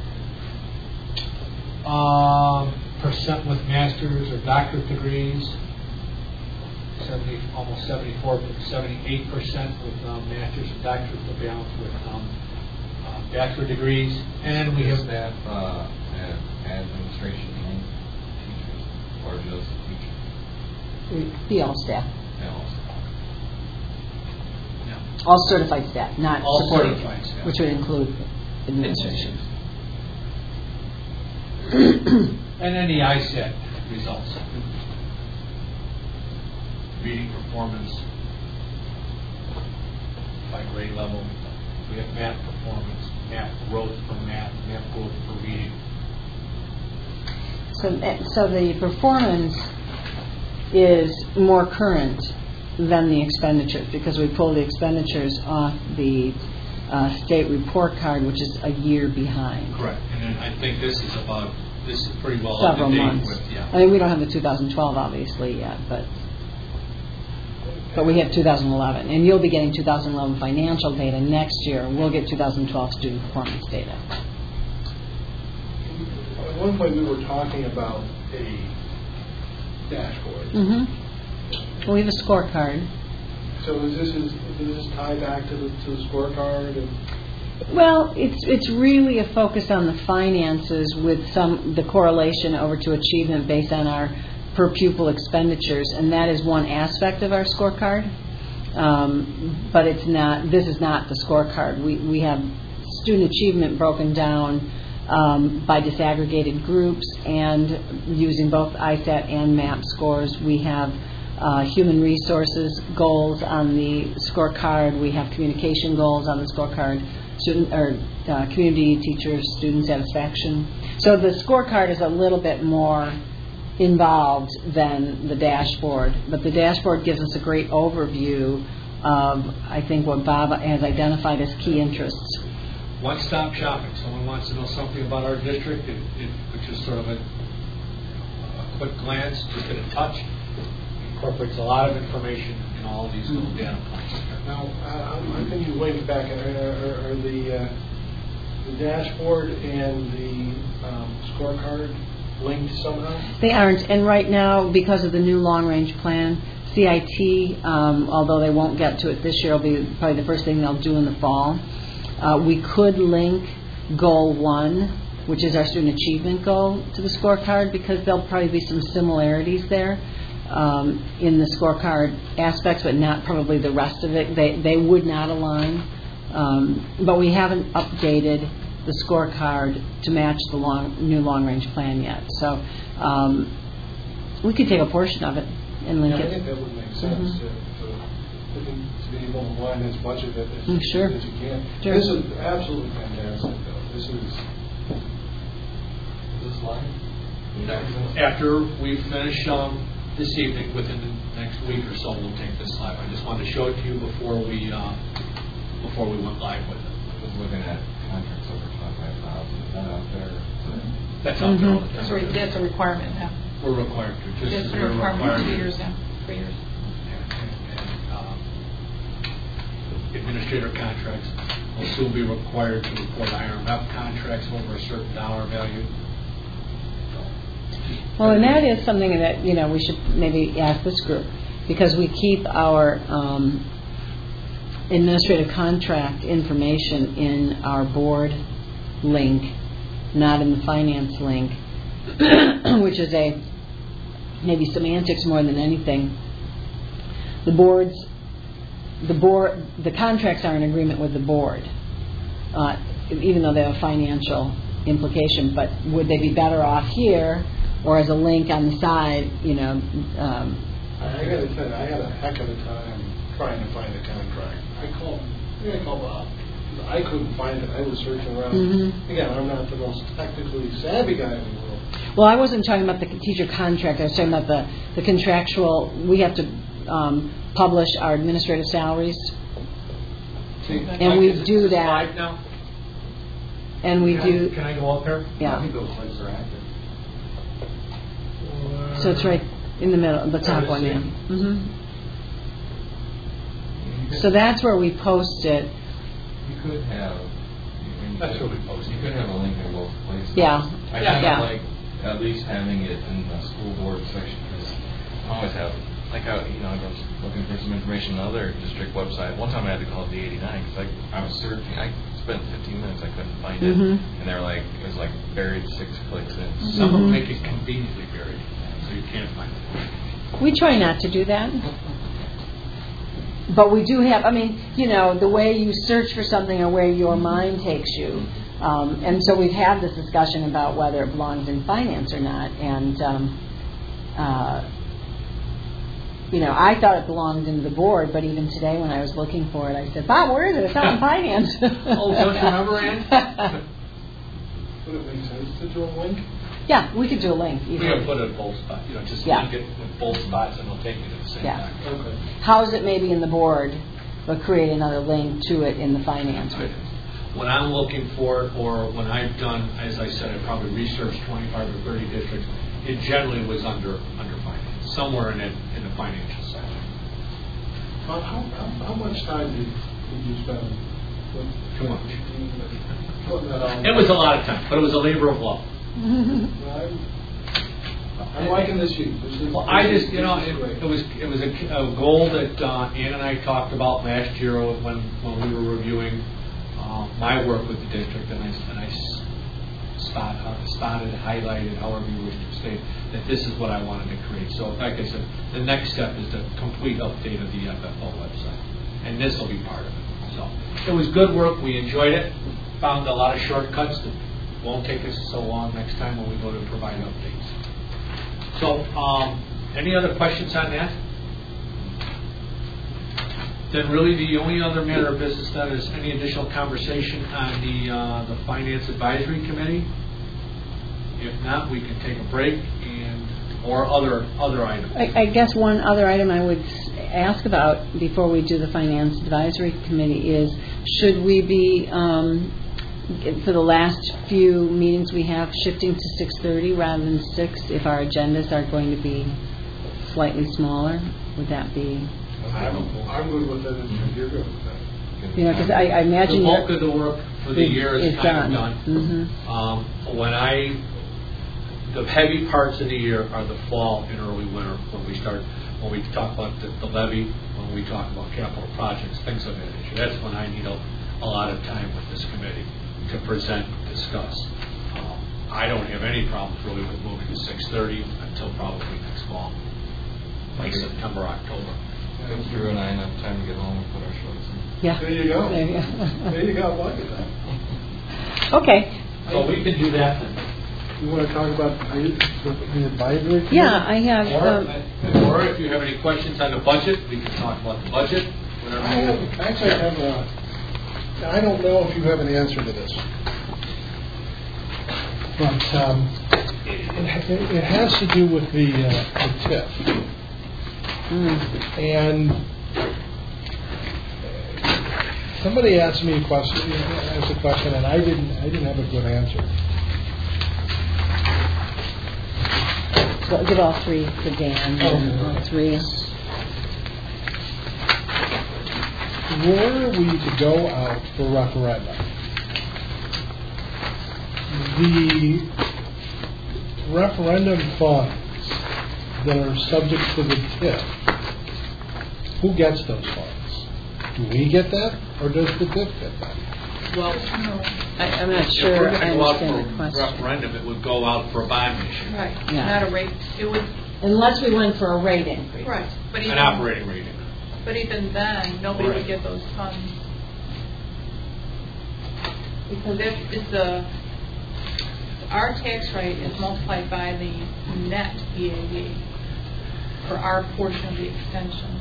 but. Um, percent with masters or doctorate degrees. Seventy, almost seventy-four, seventy-eight percent with um, masters and doctorates, the balance with um, uh, bachelor degrees, and we have staff uh, ad- administration. or just teachers? Be all staff, Yeah, also. Yeah. all certified staff, not All supporting, certified staff. which would include administration. And then the I SAT results. Reading performance by grade level. We have math performance, math growth for math, math growth for reading. So, uh, so the performance is more current than the expenditures because we pull the expenditures off the uh, state report card, which is a year behind. Correct. And then I think this is about, this is pretty well up Several to date months. with, yeah. I mean, we don't have the two thousand twelve obviously yet, but but we have two thousand eleven, and you'll be getting two thousand eleven financial data next year. We'll get two thousand twelve student performance data. At one point, we were talking about a dashboard. Mm-hmm. We have a scorecard. So is this, is, does this tie back to the, to the scorecard? And Well, it's it's really a focus on the finances with some the correlation over to achievement based on our per pupil expenditures, and that is one aspect of our scorecard. Um, but it's not. This is not the scorecard. We we have student achievement broken down um, by disaggregated groups and using both I SAT and MAP scores. We have uh, human resources goals on the scorecard. We have communication goals on the scorecard. Student or uh, community teachers, student satisfaction. So the scorecard is a little bit more involved than the dashboard, but the dashboard gives us a great overview of, I think, what Bob has identified as key interests. One-stop shopping. Someone wants to know something about our district, it, it, which is sort of a, a quick glance, just at a touch, incorporates a lot of information in all of these little data points. now, uh, I'm, I'm thinking way back, are, are, are the, uh, the dashboard and the um, scorecard linked somehow? They aren't, and right now, because of the new long-range plan, C I T, um, although they won't get to it this year, will be probably the first thing they'll do in the fall. Uh, we could link Goal one, which is our student achievement goal, to the scorecard because there'll probably be some similarities there um, in the scorecard aspects, but not probably the rest of it. They they would not align, um, but we haven't updated the scorecard to match the long, new long-range plan yet. So um, we could take a portion of it and link Yeah, I it. think that would make sense Mhm. to, to, to be able to line as much of it as, Mm, sure. as you can. Sure. This is absolutely fantastic, though. This is, is this live? After we finish um, this evening, within the next week or so, we'll take this live. I just wanted to show it to you before we uh, before we went live with it. I was looking at contracts over twenty-five thousand. Is that out there? That's out there all the Mhm. That's, time. re- that's a requirement now. We're required to. Just It's as a we're requirement required for two to- years now, three years. And, and, um, administrator contracts will soon be required to report I R M F contracts over a certain dollar value. Well, and that is something that, you know, we should maybe ask this group, because we keep our um, administrative contract information in our board link, not in the finance link, which is a maybe semantics more than anything. The boards, the board, the contracts are in agreement with the board, uh, even though they have a financial implication. But would they be better off here, or as a link on the side? You know, um, I, I got to tell you, I had a heck of a time trying to find a contract. I called, I called Bob. I couldn't find it. I was searching around. Mhm. Again, I'm not the most technically savvy guy in the world. well, I wasn't talking about the teacher contract. I was talking about the, the contractual. We have to um, publish our administrative salaries, See, And Mike, we is it- do is it that. live now? and we Can I- do. Can I go up there? Yeah. I think those links are active. So it's right in the middle, the top Oh, one. I see. Yeah. hmm So that's where we post it. You could have. you That's could- what we posted. You could have a link in both places. Yeah. I Yeah. kind Yeah. of like at least having it in the school board section because I always have. Like I, you know, I was looking for some information on another district website. One time I had to call the eighty-nine because I, I was searching. I spent fifteen minutes. I couldn't find it, Mhm. and they were like, it was like buried six clicks in. Some of them Mhm. make it conveniently buried. so you can't find it. We try not to do that. But we do have, I mean, you know, the way you search for something or where your mind takes you. Um, and so we've had this discussion about whether it belongs in finance or not. And, um, uh, you know, I thought it belonged in the board, but even today when I was looking for it, I said, Bob, where is it? It's not in finance. Oh, don't you remember, Ann? Would it make sense to do a link? Yeah, we could do a link. We can put it in both spots, you know, just Yeah. link it in both spots and we'll take it at the same Yeah. time. Okay. House it maybe in the board, but create another link to it in the finance. When I'm looking for it, or when I've done, as I said, I probably researched twenty-five or thirty districts, it generally was under under finance, somewhere in it, in the financial section. How, how, how- how much time did, did you spend with? Too much. Putting that on? It was a lot of time, but it was a labor of love. I'm, I'm liking this youth. This is, Well, I this just, is- you know, this is it, great. it was it was a, a goal that uh, Ann and I talked about last year when when we were reviewing uh, my work with the district, and I and I s- spot, uh, spotted, highlighted, however you wish to state, that this is what I wanted to create. So, like I said, the next step is the complete update of the F F O website, and this will be part of it. So, it was good work. We enjoyed it. Found a lot of shortcuts that won't take us so long next time when we go to provide updates. So, um, any other questions on that? Then really the only other matter of business then is any additional conversation on the uh, the Finance Advisory Committee. If not, we can take a break and or other other items. I, I guess one other item I would s- ask about before we do the Finance Advisory Committee is, should we be, um, for the last few meetings we have, shifting to six thirty rather than six if our agendas are going to be slightly smaller? Would that be, I'm, I'm good with it if you're good with that. you know, because I, I imagine The bulk you're- of the work for the is- year is, is kind done. of done. Mhm. Um, when I, the heavy parts of the year are the fall and early winter when we start, when we talk about the, the levy, when we talk about capital projects, things of that nature. That's when I need a, a lot of time with this committee to present, discuss. Um, I don't have any problems really with moving to six thirty until probably next fall, like September, October. I think Drew and I enough time to get home and put our shorts in. Yeah. There you go. There you go. There you go, I like it. Okay. So we can do that then. You want to talk about the the advisory committee? Yeah, I have. Or, Um, or if you have any questions on the budget, we can talk about the budget. Whatever. I have, actually, I have a, I don't know if you have an answer to this. But um, it, it, it has to do with the, uh, the T I F. mm. And somebody asked me a question, asked a question, and I didn't, I didn't have a good answer. So give all three to Dan. Oh. All three. Were we to go out for referendum, the referendum funds that are subject to the T I F, who gets those funds? Do we get that, or does the T I F get that? Well, I, I'm not if sure we're I going to go out understand the for question. referendum, it would go out for a bond issue, Right, Yeah. not a rate, it would, Unless we went for a rate increase. right, but even, an operating rating. but even then, nobody Right. would get those funds. Because if it's a, our tax rate is multiplied by the net E A V for our portion of the extension.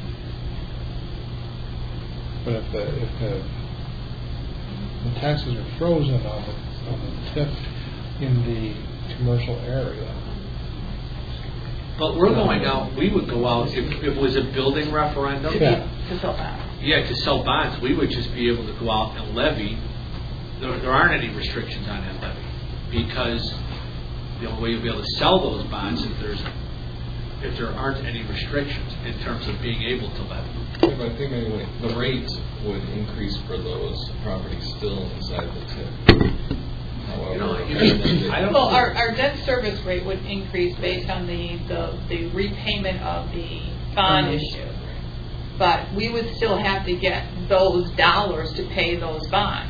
But if the, if the, the taxes are frozen on the, on the T I F in the commercial area, But we're going out, we would go out, if, if it was a building referendum, Yeah. To sell that. yeah, to sell bonds, we would just be able to go out and levy. There, there aren't any restrictions on that levy, because the only way you'll be able to sell those bonds if there's, if there aren't any restrictions in terms of being able to levy. Yeah, but I think anyway, the rate would increase for those properties still inside the T I F. However, You know, you- I don't Well, know. our, our debt service rate would increase based on the, the, the repayment of the bond issue. But we would still have to get those dollars to pay those bonds.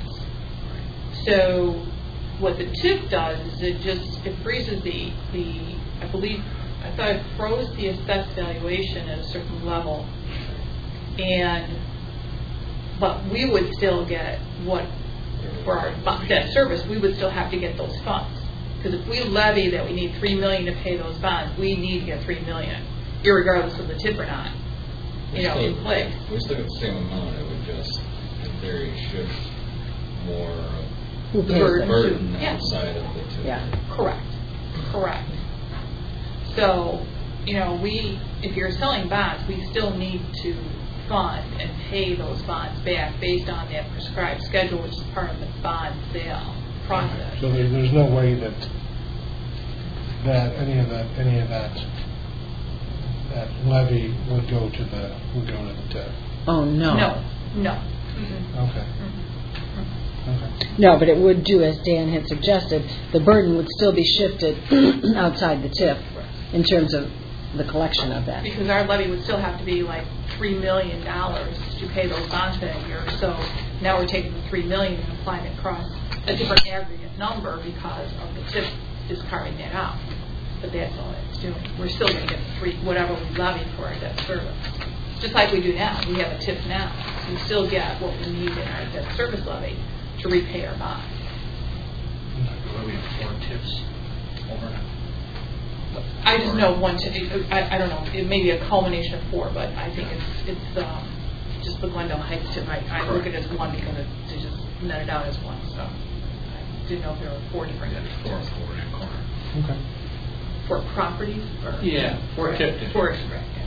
So what the T I F does is it just, it freezes the, the, I believe, I thought it froze the assessed valuation at a certain level, and but we would still get what for our bo- debt service. We would still have to get those funds, because if we levy that we need three million to pay those bonds, we need to get three million, irregardless of the tip or not. You know, in place. We still get the same amount. It would just, in theory, shift more of Who The pays burden. them? burden Yeah. outside of the two. Yeah. Correct. Correct. So, you know, we, if you're selling bonds, we still need to fund and pay those bonds back based on that prescribed schedule, which is part of the bond sale process. So there, there's no way that that any of that any of that that levy would go to the would go to the tip. Oh, no. No, no. Mm-mm. Okay. Mm-mm. Okay. No, but it would do, as Dan had suggested, the burden would still be shifted outside the tip in terms of the collection of that. Because our levy would still have to be like three million dollars to pay those bonds for that year. So now we're taking the three million dollars and applying it across a different aggregate number because of the tip is carving that out. But that's all it's doing. We're still going to get the three, whatever we levy for our debt service. Just like we do now. We have a tip now. So we still get what we need in our debt service levy to repay our bonds. We have four tips over. I just know one tip. I, I don't know. It may be a culmination of four, but I think it's it's um, just the Glendale Heights tip. I, I look at it as one because it, they just net it out as one. So I didn't know if there were four different tips. Four, four in that corner. Okay. For properties? Or Yeah, four tip tips. For correct, yeah.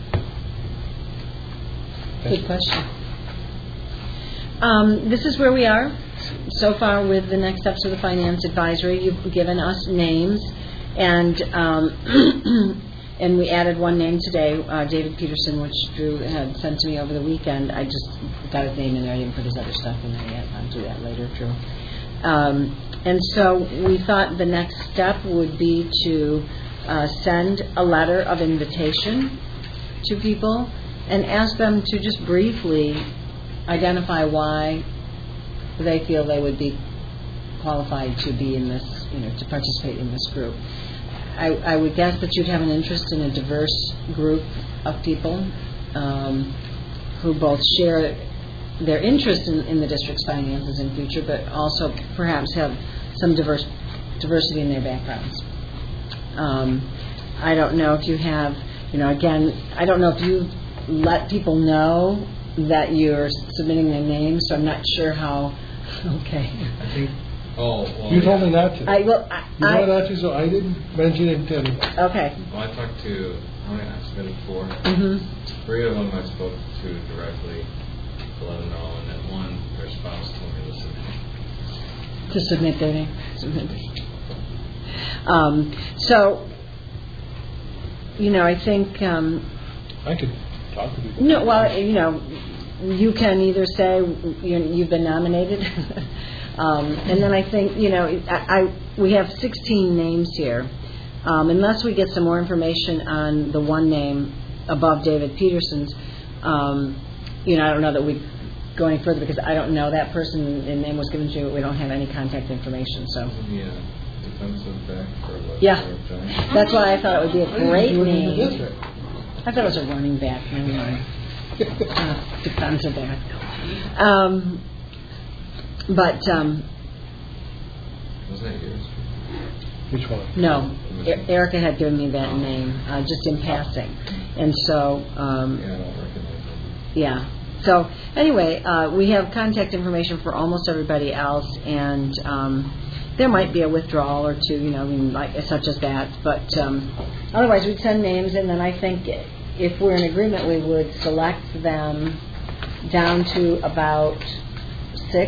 Good question. Um, this is where we are so far with the next steps of the Finance Advisory. You've given us names, and um, and we added one name today, uh, David Peterson, which Drew had sent to me over the weekend. I just got his name in there. I didn't put his other stuff in there yet. I'll do that later, Drew. Um, and so we thought the next step would be to uh, send a letter of invitation to people and ask them to just briefly identify why they feel they would be qualified to be in this, you know, to participate in this group. I, I would guess that you'd have an interest in a diverse group of people um, who both share their interest in, in the district's finances and future, but also perhaps have some diverse diversity in their backgrounds. Um, I don't know if you have, you know, again, I don't know if you let people know that you're submitting their names, so I'm not sure how. Okay. I think. Oh, well. You told yeah. me not to. I well. I, You told me I, not to, so I didn't mention it to anyone. okay. Well, I talked to, how many I submitted four? Mm-hmm. Three of them I spoke to directly to let them know, and then one, their spouse told me to submit. To submit their name. Submit. Um, so, you know, I think. Um, I could talk to people. no, well, you know, you can either say you, you've been nominated, um, and then I think, you know, I, I we have sixteen names here. Um, unless we get some more information on the one name above David Peterson's, um, you know, I don't know that we go any further because I don't know that person. The name was given to you, but we don't have any contact information. So. Yeah. Defensive back for the Yeah. for Giants. That's why I thought it would be a great I didn't do it in the name. district. I thought it was a running back. Never mind. Uh, defensive back. Um, but um, Was that yours? Which one? no, e- Erica had given me that name uh, just in passing, and so um, Yeah, I don't recognize it. yeah. So anyway, uh, we have contact information for almost everybody else, and um, there might be a withdrawal or two, you know, I mean, like such as that. But um, otherwise, we'd send names, and then I think if we're in agreement, we would select them down to about six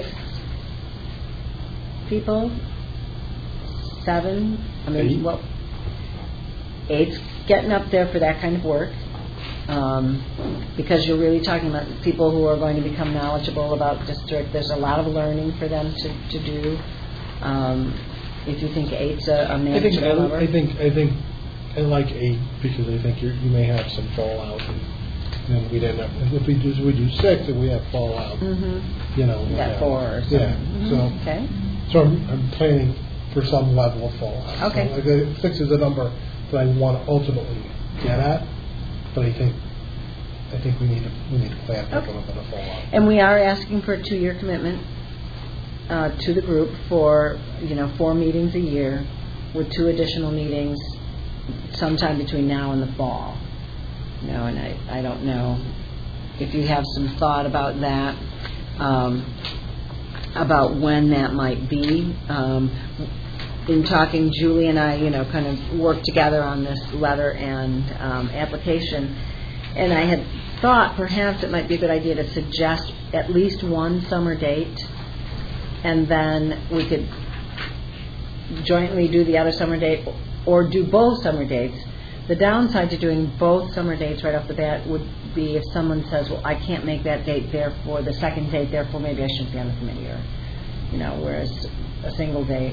people, seven. I mean, Eight? well, eight's getting up there for that kind of work. Um, because you're really talking about people who are going to become knowledgeable about district. There's a lot of learning for them to, to do. Um, if you think eight's a, a I think manageable I, number. I think I think I like eight because I think you're, you may have some fallout, and then we'd end up if we do we do six and we have fallout, Mm-hmm. you know. we'll Yeah, have- four or something. Yeah. Mhm. So Okay. so I'm, I'm planning for some level of fallout. Okay. So like, uh, six is a number that I want to ultimately get at, but I think I think we need to we need to plan for Okay. a little bit of follow-up. And we are asking for a two-year commitment uh, to the group for, you know, four meetings a year with two additional meetings sometime between now and the fall. You know, and I, I don't know if you have some thought about that, um, about when that might be. Um, in talking, Julie and I, you know, kind of worked together on this letter and um, application. And I had thought perhaps it might be a good idea to suggest at least one summer date, and then we could jointly do the other summer date, or do both summer dates. The downside to doing both summer dates right off the bat would be if someone says, well, I can't make that date, therefore, the second date, therefore maybe I shouldn't be on the committee, or, you know, whereas a single date.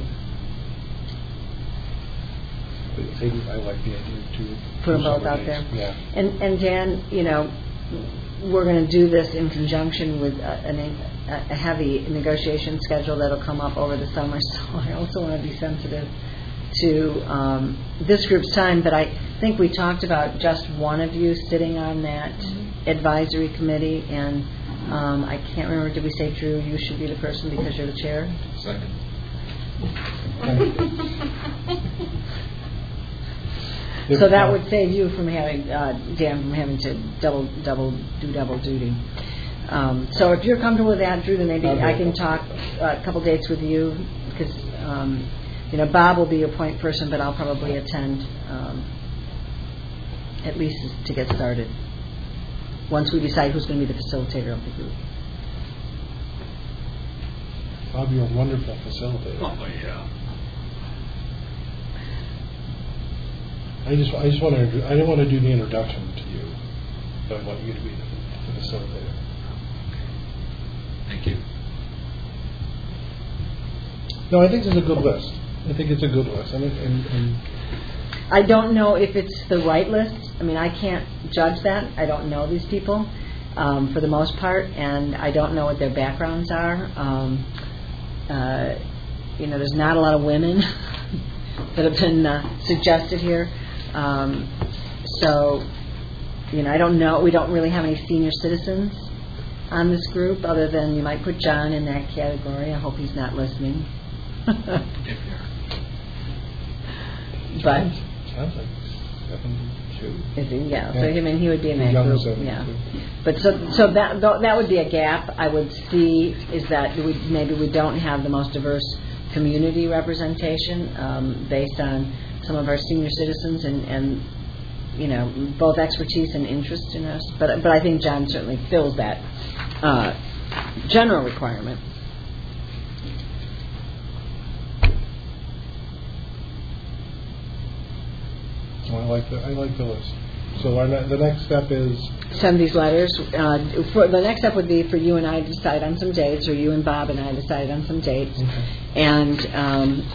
I think I like the idea to Put them do both summer out days. there. Yeah. And, and Dan, you know, we're going to do this in conjunction with a, an, a heavy negotiation schedule that'll come up over the summer, so I also want to be sensitive to um, this group's time, but I think we talked about just one of you sitting on that mm-hmm. advisory committee, and um, I can't remember, did we say, Drew, you should be the person because you're the chair? Second. So that would save you from having, uh, Dan, from having to double, double, do double duty. Um, so if you're comfortable with that, Drew, then maybe Okay. I can talk uh, a couple dates with you, because, um, you know, Bob will be your point person, but I'll probably attend, um, at least to get started, once we decide who's going to be the facilitator of the group. Bob, you're a wonderful facilitator. Oh, yeah. I just, I just want to, I didn't want to do the introduction to you, but I want you to be the, the facilitator. Thank you. No, I think it's a good list. I think it's a good list. I mean, and, and I don't know if it's the right list. I mean, I can't judge that. I don't know these people um, for the most part, and I don't know what their backgrounds are. Um, uh, you know, there's not a lot of women that have been uh, suggested here. Um, so, you know, I don't know. We don't really have any senior citizens on this group, other than you might put John in that category. I hope he's not listening. But sounds like seventy-two. is he? Yeah. Yeah. So I mean, he would be in that Young group. seventy-two. Yeah. But so so that that would be a gap I would see, is that we maybe we don't have the most diverse community representation um, based on some of our senior citizens and, and you know, both expertise and interest in us. But but I think John certainly fills that uh, general requirement. Well, I like the I like the list. So our ne- the next step is Send these letters. Uh, for, the next step would be for you and I to decide on some dates, or you and Bob and I decide on some dates, okay. and um,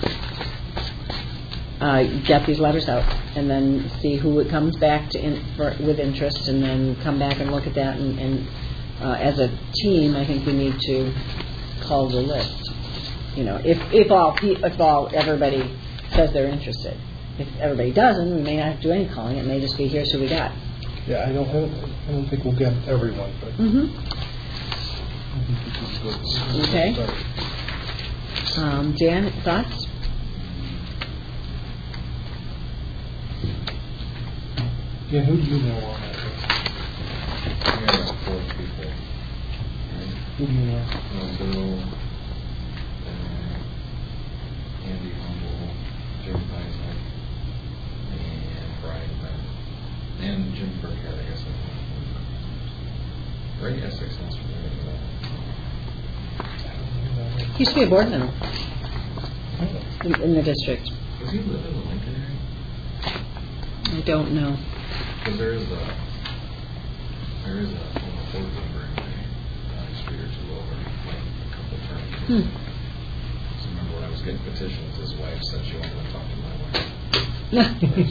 uh, get these letters out, and then see who it comes back to in, for, with interest, and then come back and look at that. And, and uh, as a team, I think we need to call the list. You know, if if all pe- if all everybody says they're interested. If everybody doesn't, we may not have to do any calling. It may just be, here's who we got. Yeah, I don't I don't, I don't think we'll get everyone, but Mm-hmm. I think this is good. Okay. Start. Um, Jan, thoughts? Yeah, who do you know on that list? We have about four people, right? Who do you know? Uh, Bill, uh, Andy Humble, Jim Isaac, and Brian Bennett, and Jim Burkhead, I guess. Ray Essex sounds familiar to that. He used to be a board member in, in the district. Does he live in the Lincoln area? I don't know. Because there is a, there is a former board member in my uh, street or two over, like a couple of terms. Hmm. So remember when I was getting petitions, his wife said she wanted to talk to my wife.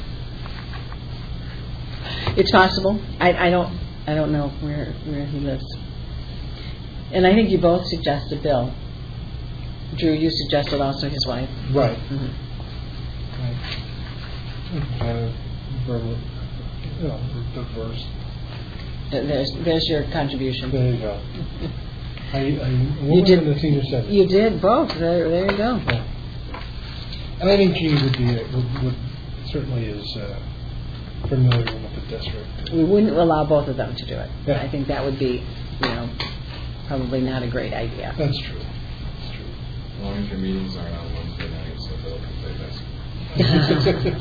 It's possible. I, I don't I don't know where where he lives. And I think you both suggested Bill. Drew, you suggested also his wife. Right. Mm-hmm. Right. kind of, ver- you know, diverse. Th- There's, there's your contribution. There you go. I, I, You woman did, in the senior center. you did both. There, there you go. Yeah. And I think Jean would be, would, would certainly is uh, familiar with the district. We wouldn't allow both of them to do it. Yeah. I think that would be, you know, probably not a great idea. That's true. That's true. As long as your meetings aren't on Wednesday night, so Bill can play basketball.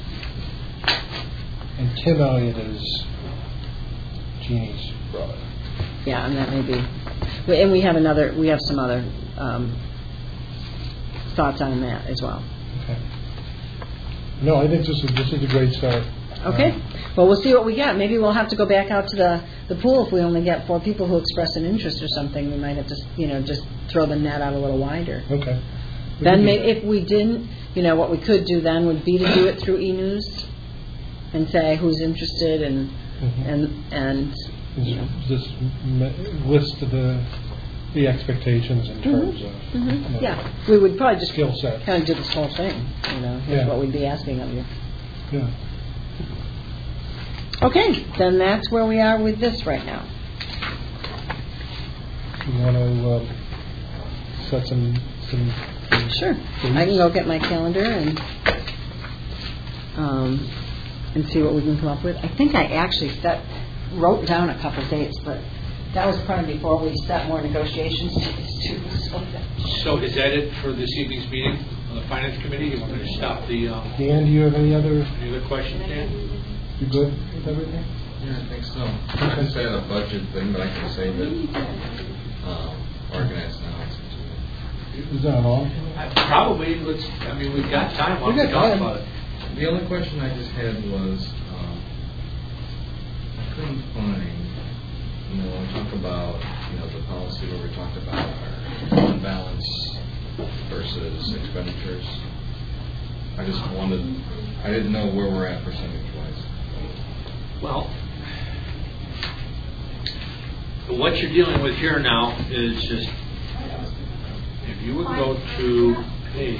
And Tim Elliott is Jeannie's brother. Yeah, and that may be. we- And we have another. We have some other um, thoughts on that as well. Okay. No, I think this is this is a great start. Okay. Um, Well, we'll see what we get. Maybe we'll have to go back out to the, the pool if we only get four people who express an interest or something. We might have to, you know, just throw the net out a little wider. okay. We Then can do may, that. if we didn't, you know, what we could do then would be to do it through e-news and say who's interested and Mhm. and and you know. Just, just m- list the the expectations in terms of Mhm. you know, Yeah, we would probably just skill set. kind of do this whole thing. You know, that's Yeah. what we'd be asking of you. Yeah. Okay, then that's where we are with this right now. You want to um, set some some. Sure. I can go get my calendar and um, and see what we can come up with. I think I actually set wrote down a couple of dates, but that was probably before we set more negotiations dates too. So So is that it for this evening's meeting on the Finance Committee? You want me to stop the, um, Dan, do you have any other? any other questions, Dan? You good with everything? Yeah, I think so. I can say the budget thing, but I can say that um, organized now. Is that all? Uh, Probably, let's, I mean, we've got time, why We don't we got talk time. about it? The only question I just had was, um, I couldn't find, you know, when we talk about, you know, the policy where we talked about our fund balance versus expenditures. I just wanted, I didn't know where we're at percentage-wise. Well, what you're dealing with here now is just, if you would go to page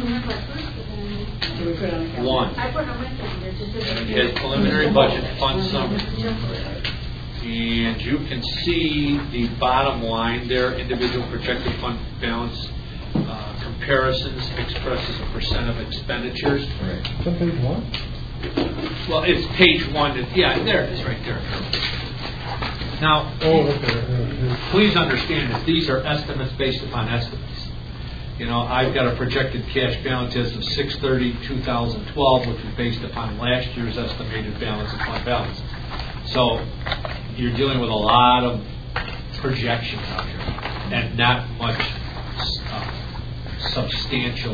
one, I put on my calendar just as and it has preliminary budget fund summary. And you can see the bottom line there, individual projected fund balance uh, comparisons expressed as a percent of expenditures. Right. Is that page one? Well, it's page one. Yeah, there it is, right there. Now, Oh, okay. Here, here. please understand that these are estimates based upon estimates. You know, I've got a projected cash balance as of six thirty two thousand twelve, which is based upon last year's estimated balance of fund balance. So you're dealing with a lot of projections out here and not much uh, substantial.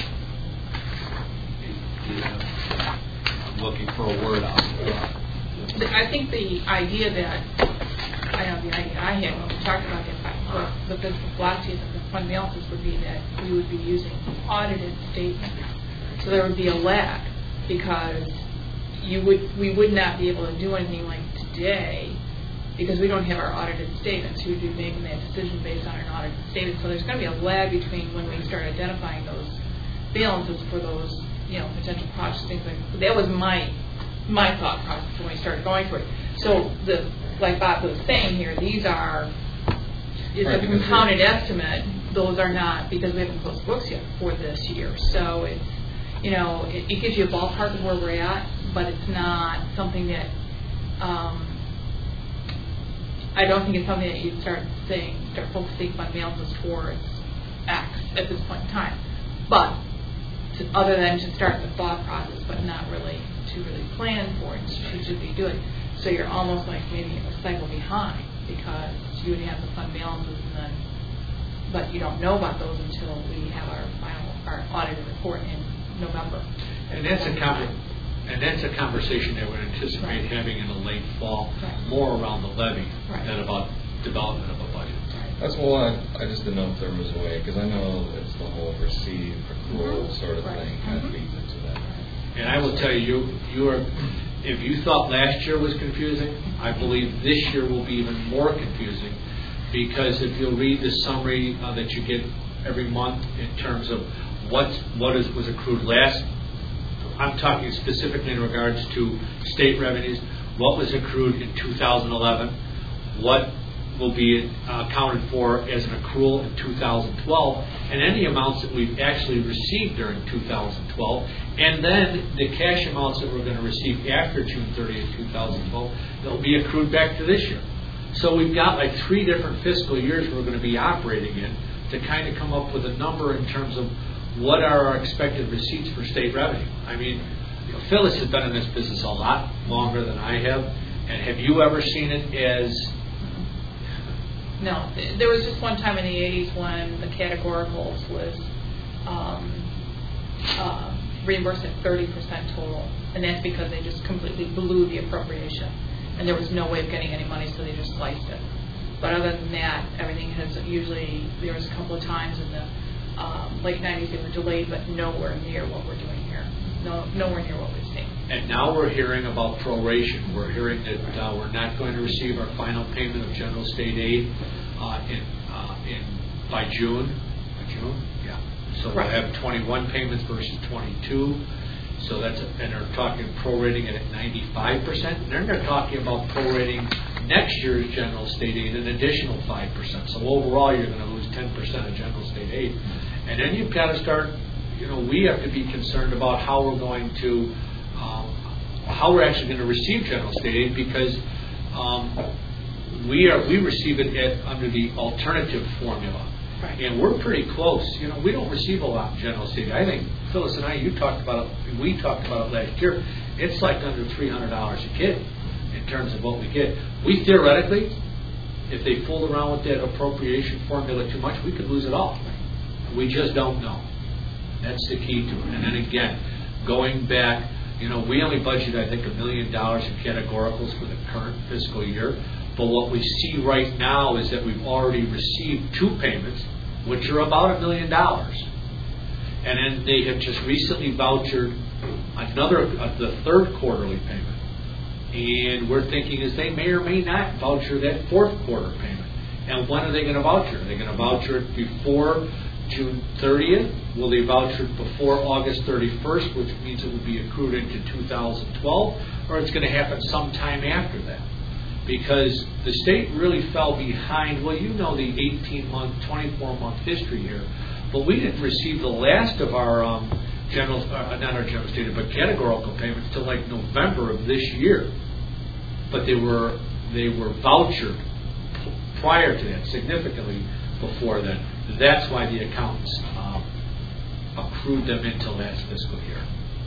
Yeah, I'm looking for a word out there. I think the idea that, I know the idea I had when we talked about the, the business philosophy of the fund balances would be that we would be using audited statements. So there would be a lag because you would we would not be able to do anything like today because we don't have our audited statements. We would be making that decision based on an audited statement. So there's going to be a lag between when we start identifying those balances for those, you know, potential projects, things like that. That was my my thought process when we started going for it. So the like Bob was saying here, these are it's Right, a compounded estimate. Those are not because we haven't closed books yet for this year. So it's you know it, it gives you a ballpark of where we're at, but it's not something that um, I don't think it's something that you start saying start focusing fund balances towards X at this point in time. But to, other than to start the thought process, but not really to really plan for it and strategically do it. So you're almost like maybe a cycle behind because you would have the fund balances and then, but you don't know about those until we have our final, our audited report in November. And that's a conver- and that's a conversation that we're anticipate Right. having in the late fall, Right. more around the levy Right. than about development of a budget. That's why I, I just didn't know if there was a way, because I know it's the whole receive, accrual sort of Right. thing kind Mhm. of feeds into that. And I will tell you, you, you are, if you thought last year was confusing, I believe this year will be even more confusing, because if you'll read the summary uh, that you get every month in terms of what what is, was accrued last I'm talking specifically in regards to state revenues, what was accrued in two thousand eleven, what will be uh, accounted for as an accrual in two thousand twelve, and any amounts that we've actually received during two thousand twelve, and then the cash amounts that we're going to receive after June thirtieth, two thousand twelve, that will be accrued back to this year. So we've got like three different fiscal years we're going to be operating in to kind of come up with a number in terms of what are our expected receipts for state revenue. I mean, you know, Phyllis has been in this business a lot longer than I have, and have you ever seen it as... No, there was just one time in the eighties when the categoricals was um, uh, reimbursed at thirty percent total, and that's because they just completely blew the appropriation, and there was no way of getting any money, so they just sliced it. But other than that, everything has usually, there was a couple of times in the um, late nineties they were delayed, but nowhere near what we're doing here. No, nowhere near what we've seen. And now we're hearing about proration. We're hearing that uh, we're not going to receive our final payment of general state aid uh, in uh, in by June. By June, yeah. So Right. we'll have twenty-one payments versus twenty-two. So that's a, and they're talking prorating it at ninety-five percent. And then they're talking about prorating next year's general state aid an additional five percent. So overall, you're going to lose ten percent of general state aid. And then you've got to start. You know, we have to be concerned about how we're going to. Um, how we're actually going to receive general state aid, because um, we are we receive it at, under the alternative formula, Right. and we're pretty close. You know, we don't receive a lot in general state aid. I think Phyllis and I, you talked about it. We talked about it last year. It's like under three hundred dollars a kid in terms of what we get. We theoretically, if they fooled around with that appropriation formula too much, we could lose it all. We just don't know. That's the key to it. And then again, going back. You know, we only budgeted, I think, a million dollars in categoricals for the current fiscal year. But what we see right now is that we've already received two payments, which are about a million dollars. And then they have just recently vouchered another, uh, the third quarterly payment. And we're thinking is they may or may not voucher that fourth quarter payment. And when are they going to voucher? Are they going to voucher it before June thirtieth? Will they voucher it before August thirty-first, which means it will be accrued into two thousand twelve, or it's going to happen sometime after that? Because the state really fell behind, well, you know the eighteen-month, twenty-four-month history here, but we didn't receive the last of our um, general, uh, not our general state, but categorical payments till like November of this year. But they were they were vouchered prior to that, significantly before then. That's why the accountants um, accrued them into last fiscal year.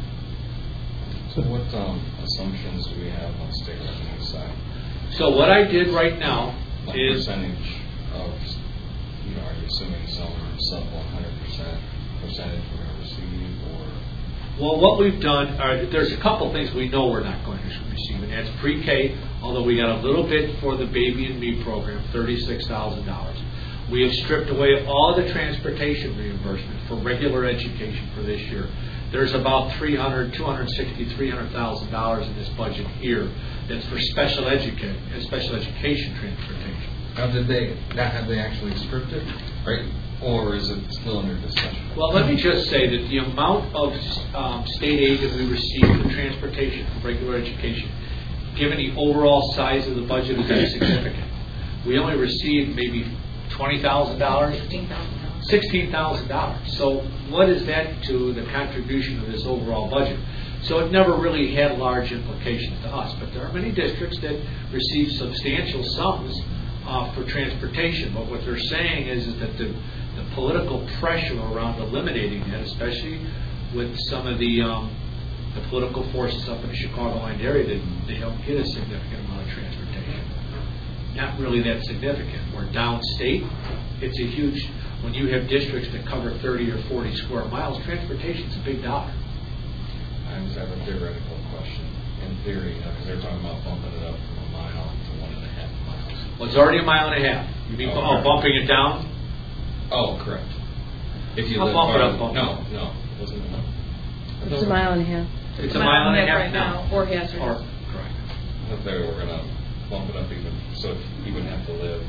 So what um, assumptions do we have on state revenue side? So what I did right now What is percentage of, you know, are you assuming some sub one hundred percent percentage we're going to receive, or? well, what we've done are there's a couple things we know we're not going to receive, and that's pre-K. Although we got a little bit for the Baby and Me program, thirty-six thousand dollars. We have stripped away all the transportation reimbursement for regular education for this year. There's about three hundred, two hundred sixty, three hundred thousand dollars in this budget here that's for special education, special education transportation. Now, did they, now have they actually stripped it, right? Or is it still under discussion? Well, let me just say that the amount of um, state aid that we receive for transportation for regular education, given the overall size of the budget, is very significant. We only received maybe twenty thousand dollars? sixteen thousand dollars. sixteen thousand dollars. So what is that to the contribution of this overall budget? So it never really had large implications to us. But there are many districts that receive substantial sums uh, for transportation. But what they're saying is, is that the, the political pressure around eliminating that, especially with some of the um, the political forces up in the Chicagoland area, that they don't get a significant amount of transportation. Not really that significant. We're downstate. It's a huge, when you have districts that cover thirty or forty square miles, transportation's a big dollar. I just have a theoretical question. In theory, you know, because they're talking about bumping it up from a mile to one and a half miles. Well, it's already a mile and a half. You mean Oh, oh, okay. bumping it down? Oh, correct. If you I'll live bump it farther- up, bump it No, up. no, wasn't enough. It's a mile and a half. It's a mile and a half right now, or hazardous. Or, correct. I thought they were going to bump it up even, so you wouldn't have to live.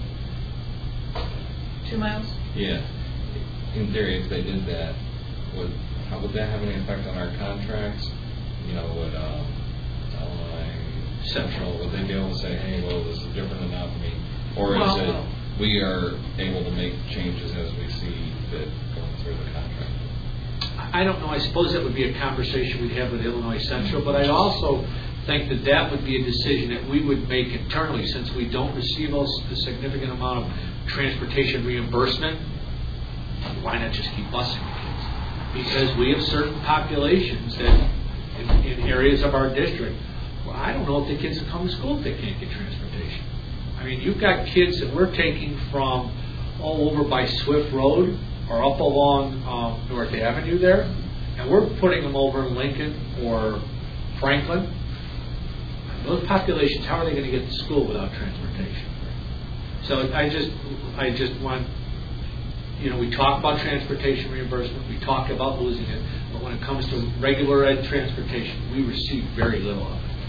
Two miles? Yeah. In theory, if they did that, would how would that have any effect on our contracts? you know, would um, Illinois Central, would they be able to say, hey, well, this is different enough for me? Or is Well, it we are able to make changes as we see fit going through the contract? I don't know. I suppose that would be a conversation we'd have with Illinois Central, but I'd also think that that would be a decision that we would make internally, since we don't receive a significant amount of transportation reimbursement. Why not just keep busing the kids? Because we have certain populations that, in, in areas of our district, well, I don't know if the kids will come to school if they can't get transportation. I mean, you've got kids that we're taking from all over by Swift Road or up along um, North Avenue there, and we're putting them over in Lincoln or Franklin. Those populations, how are they going to get to school without transportation? So I just, I just want, you know, we talk about transportation reimbursement, we talk about losing it, but when it comes to regular ed transportation, we receive very little of it.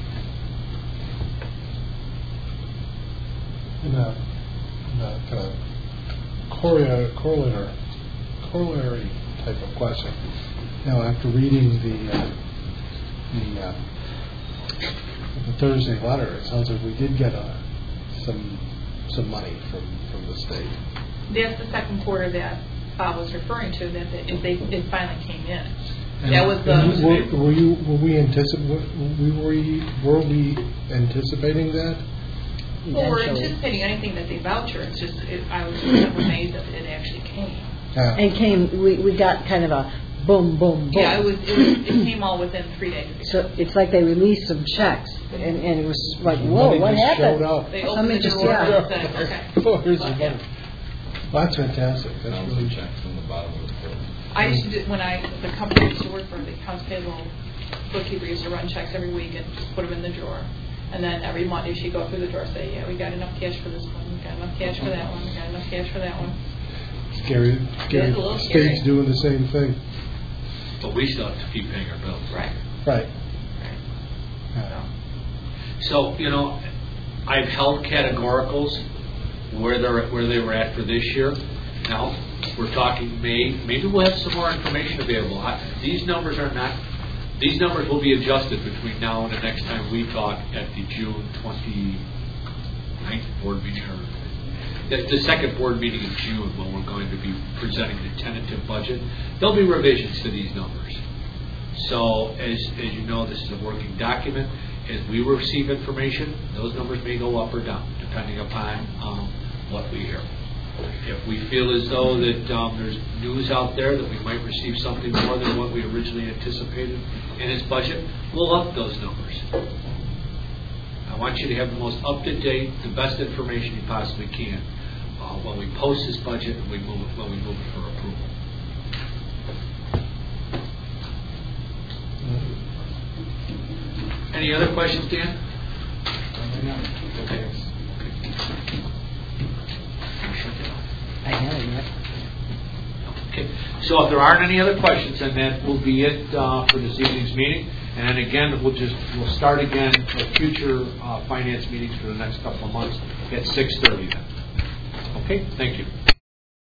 In a, in a kind of corollary, corollary, corollary type of question, you know, after reading the uh, the, uh, the Thursday letter, it sounds like we did get uh, some some money from, from the state. That's the second quarter that Bob was referring to, that it, it, they, it finally came in. And that was the. and were, were you were we anticip- we were we, were we anticipating that? Well, we're Eventually. anticipating anything that they voucher. It's just it, I was just amazed that it actually came. Yeah. And came, we, we got kind of a boom, boom, boom. Yeah, it was. It, was, it came all within three days. So it's like they released some checks, and, and it was like, The whoa, money what just happened? showed up. They Somebody opened the just, door yeah. and said, okay. Oh, here's the But, money. yeah. Well, that's fantastic. That's Sounds really like checks from the bottom of the book. I used to do, when I, the company I used to work for, the accounts payable bookkeeper used to run checks every week and just put them in the drawer. And then every Monday she'd go through the drawer and say, yeah, we got enough cash for this one, we got enough cash for that one, we got enough cash for that one. scary. Scary. It's a little The scary. state's doing the same thing. But we still have to keep paying our bills. Right. Right. Right. Yeah. So, you know, I've held categoricals where they're where they were at for this year. Now, we're talking May. Maybe we'll have some more information available. I, these numbers are not, these numbers will be adjusted between now and the next time we talk at the June twenty-ninth board meeting, or the, the second board meeting in June, when we're going to be presenting the tentative budget. There'll be revisions to these numbers. So, as, as you know, this is a working document. As we receive information, those numbers may go up or down, depending upon um, what we hear. If we feel as though that um, there's news out there that we might receive something more than what we originally anticipated in its budget, we'll up those numbers. I want you to have the most up-to-date, the best information you possibly can uh, when we post this budget and we move it, when we move it for approval. Any other questions, Dan? Okay. I had it. Okay. So if there aren't any other questions, then that will be it uh, for this evening's meeting. And then again, we'll just we'll start again at future uh, finance meetings for the next couple of months at six thirty. Then. Okay. Thank you.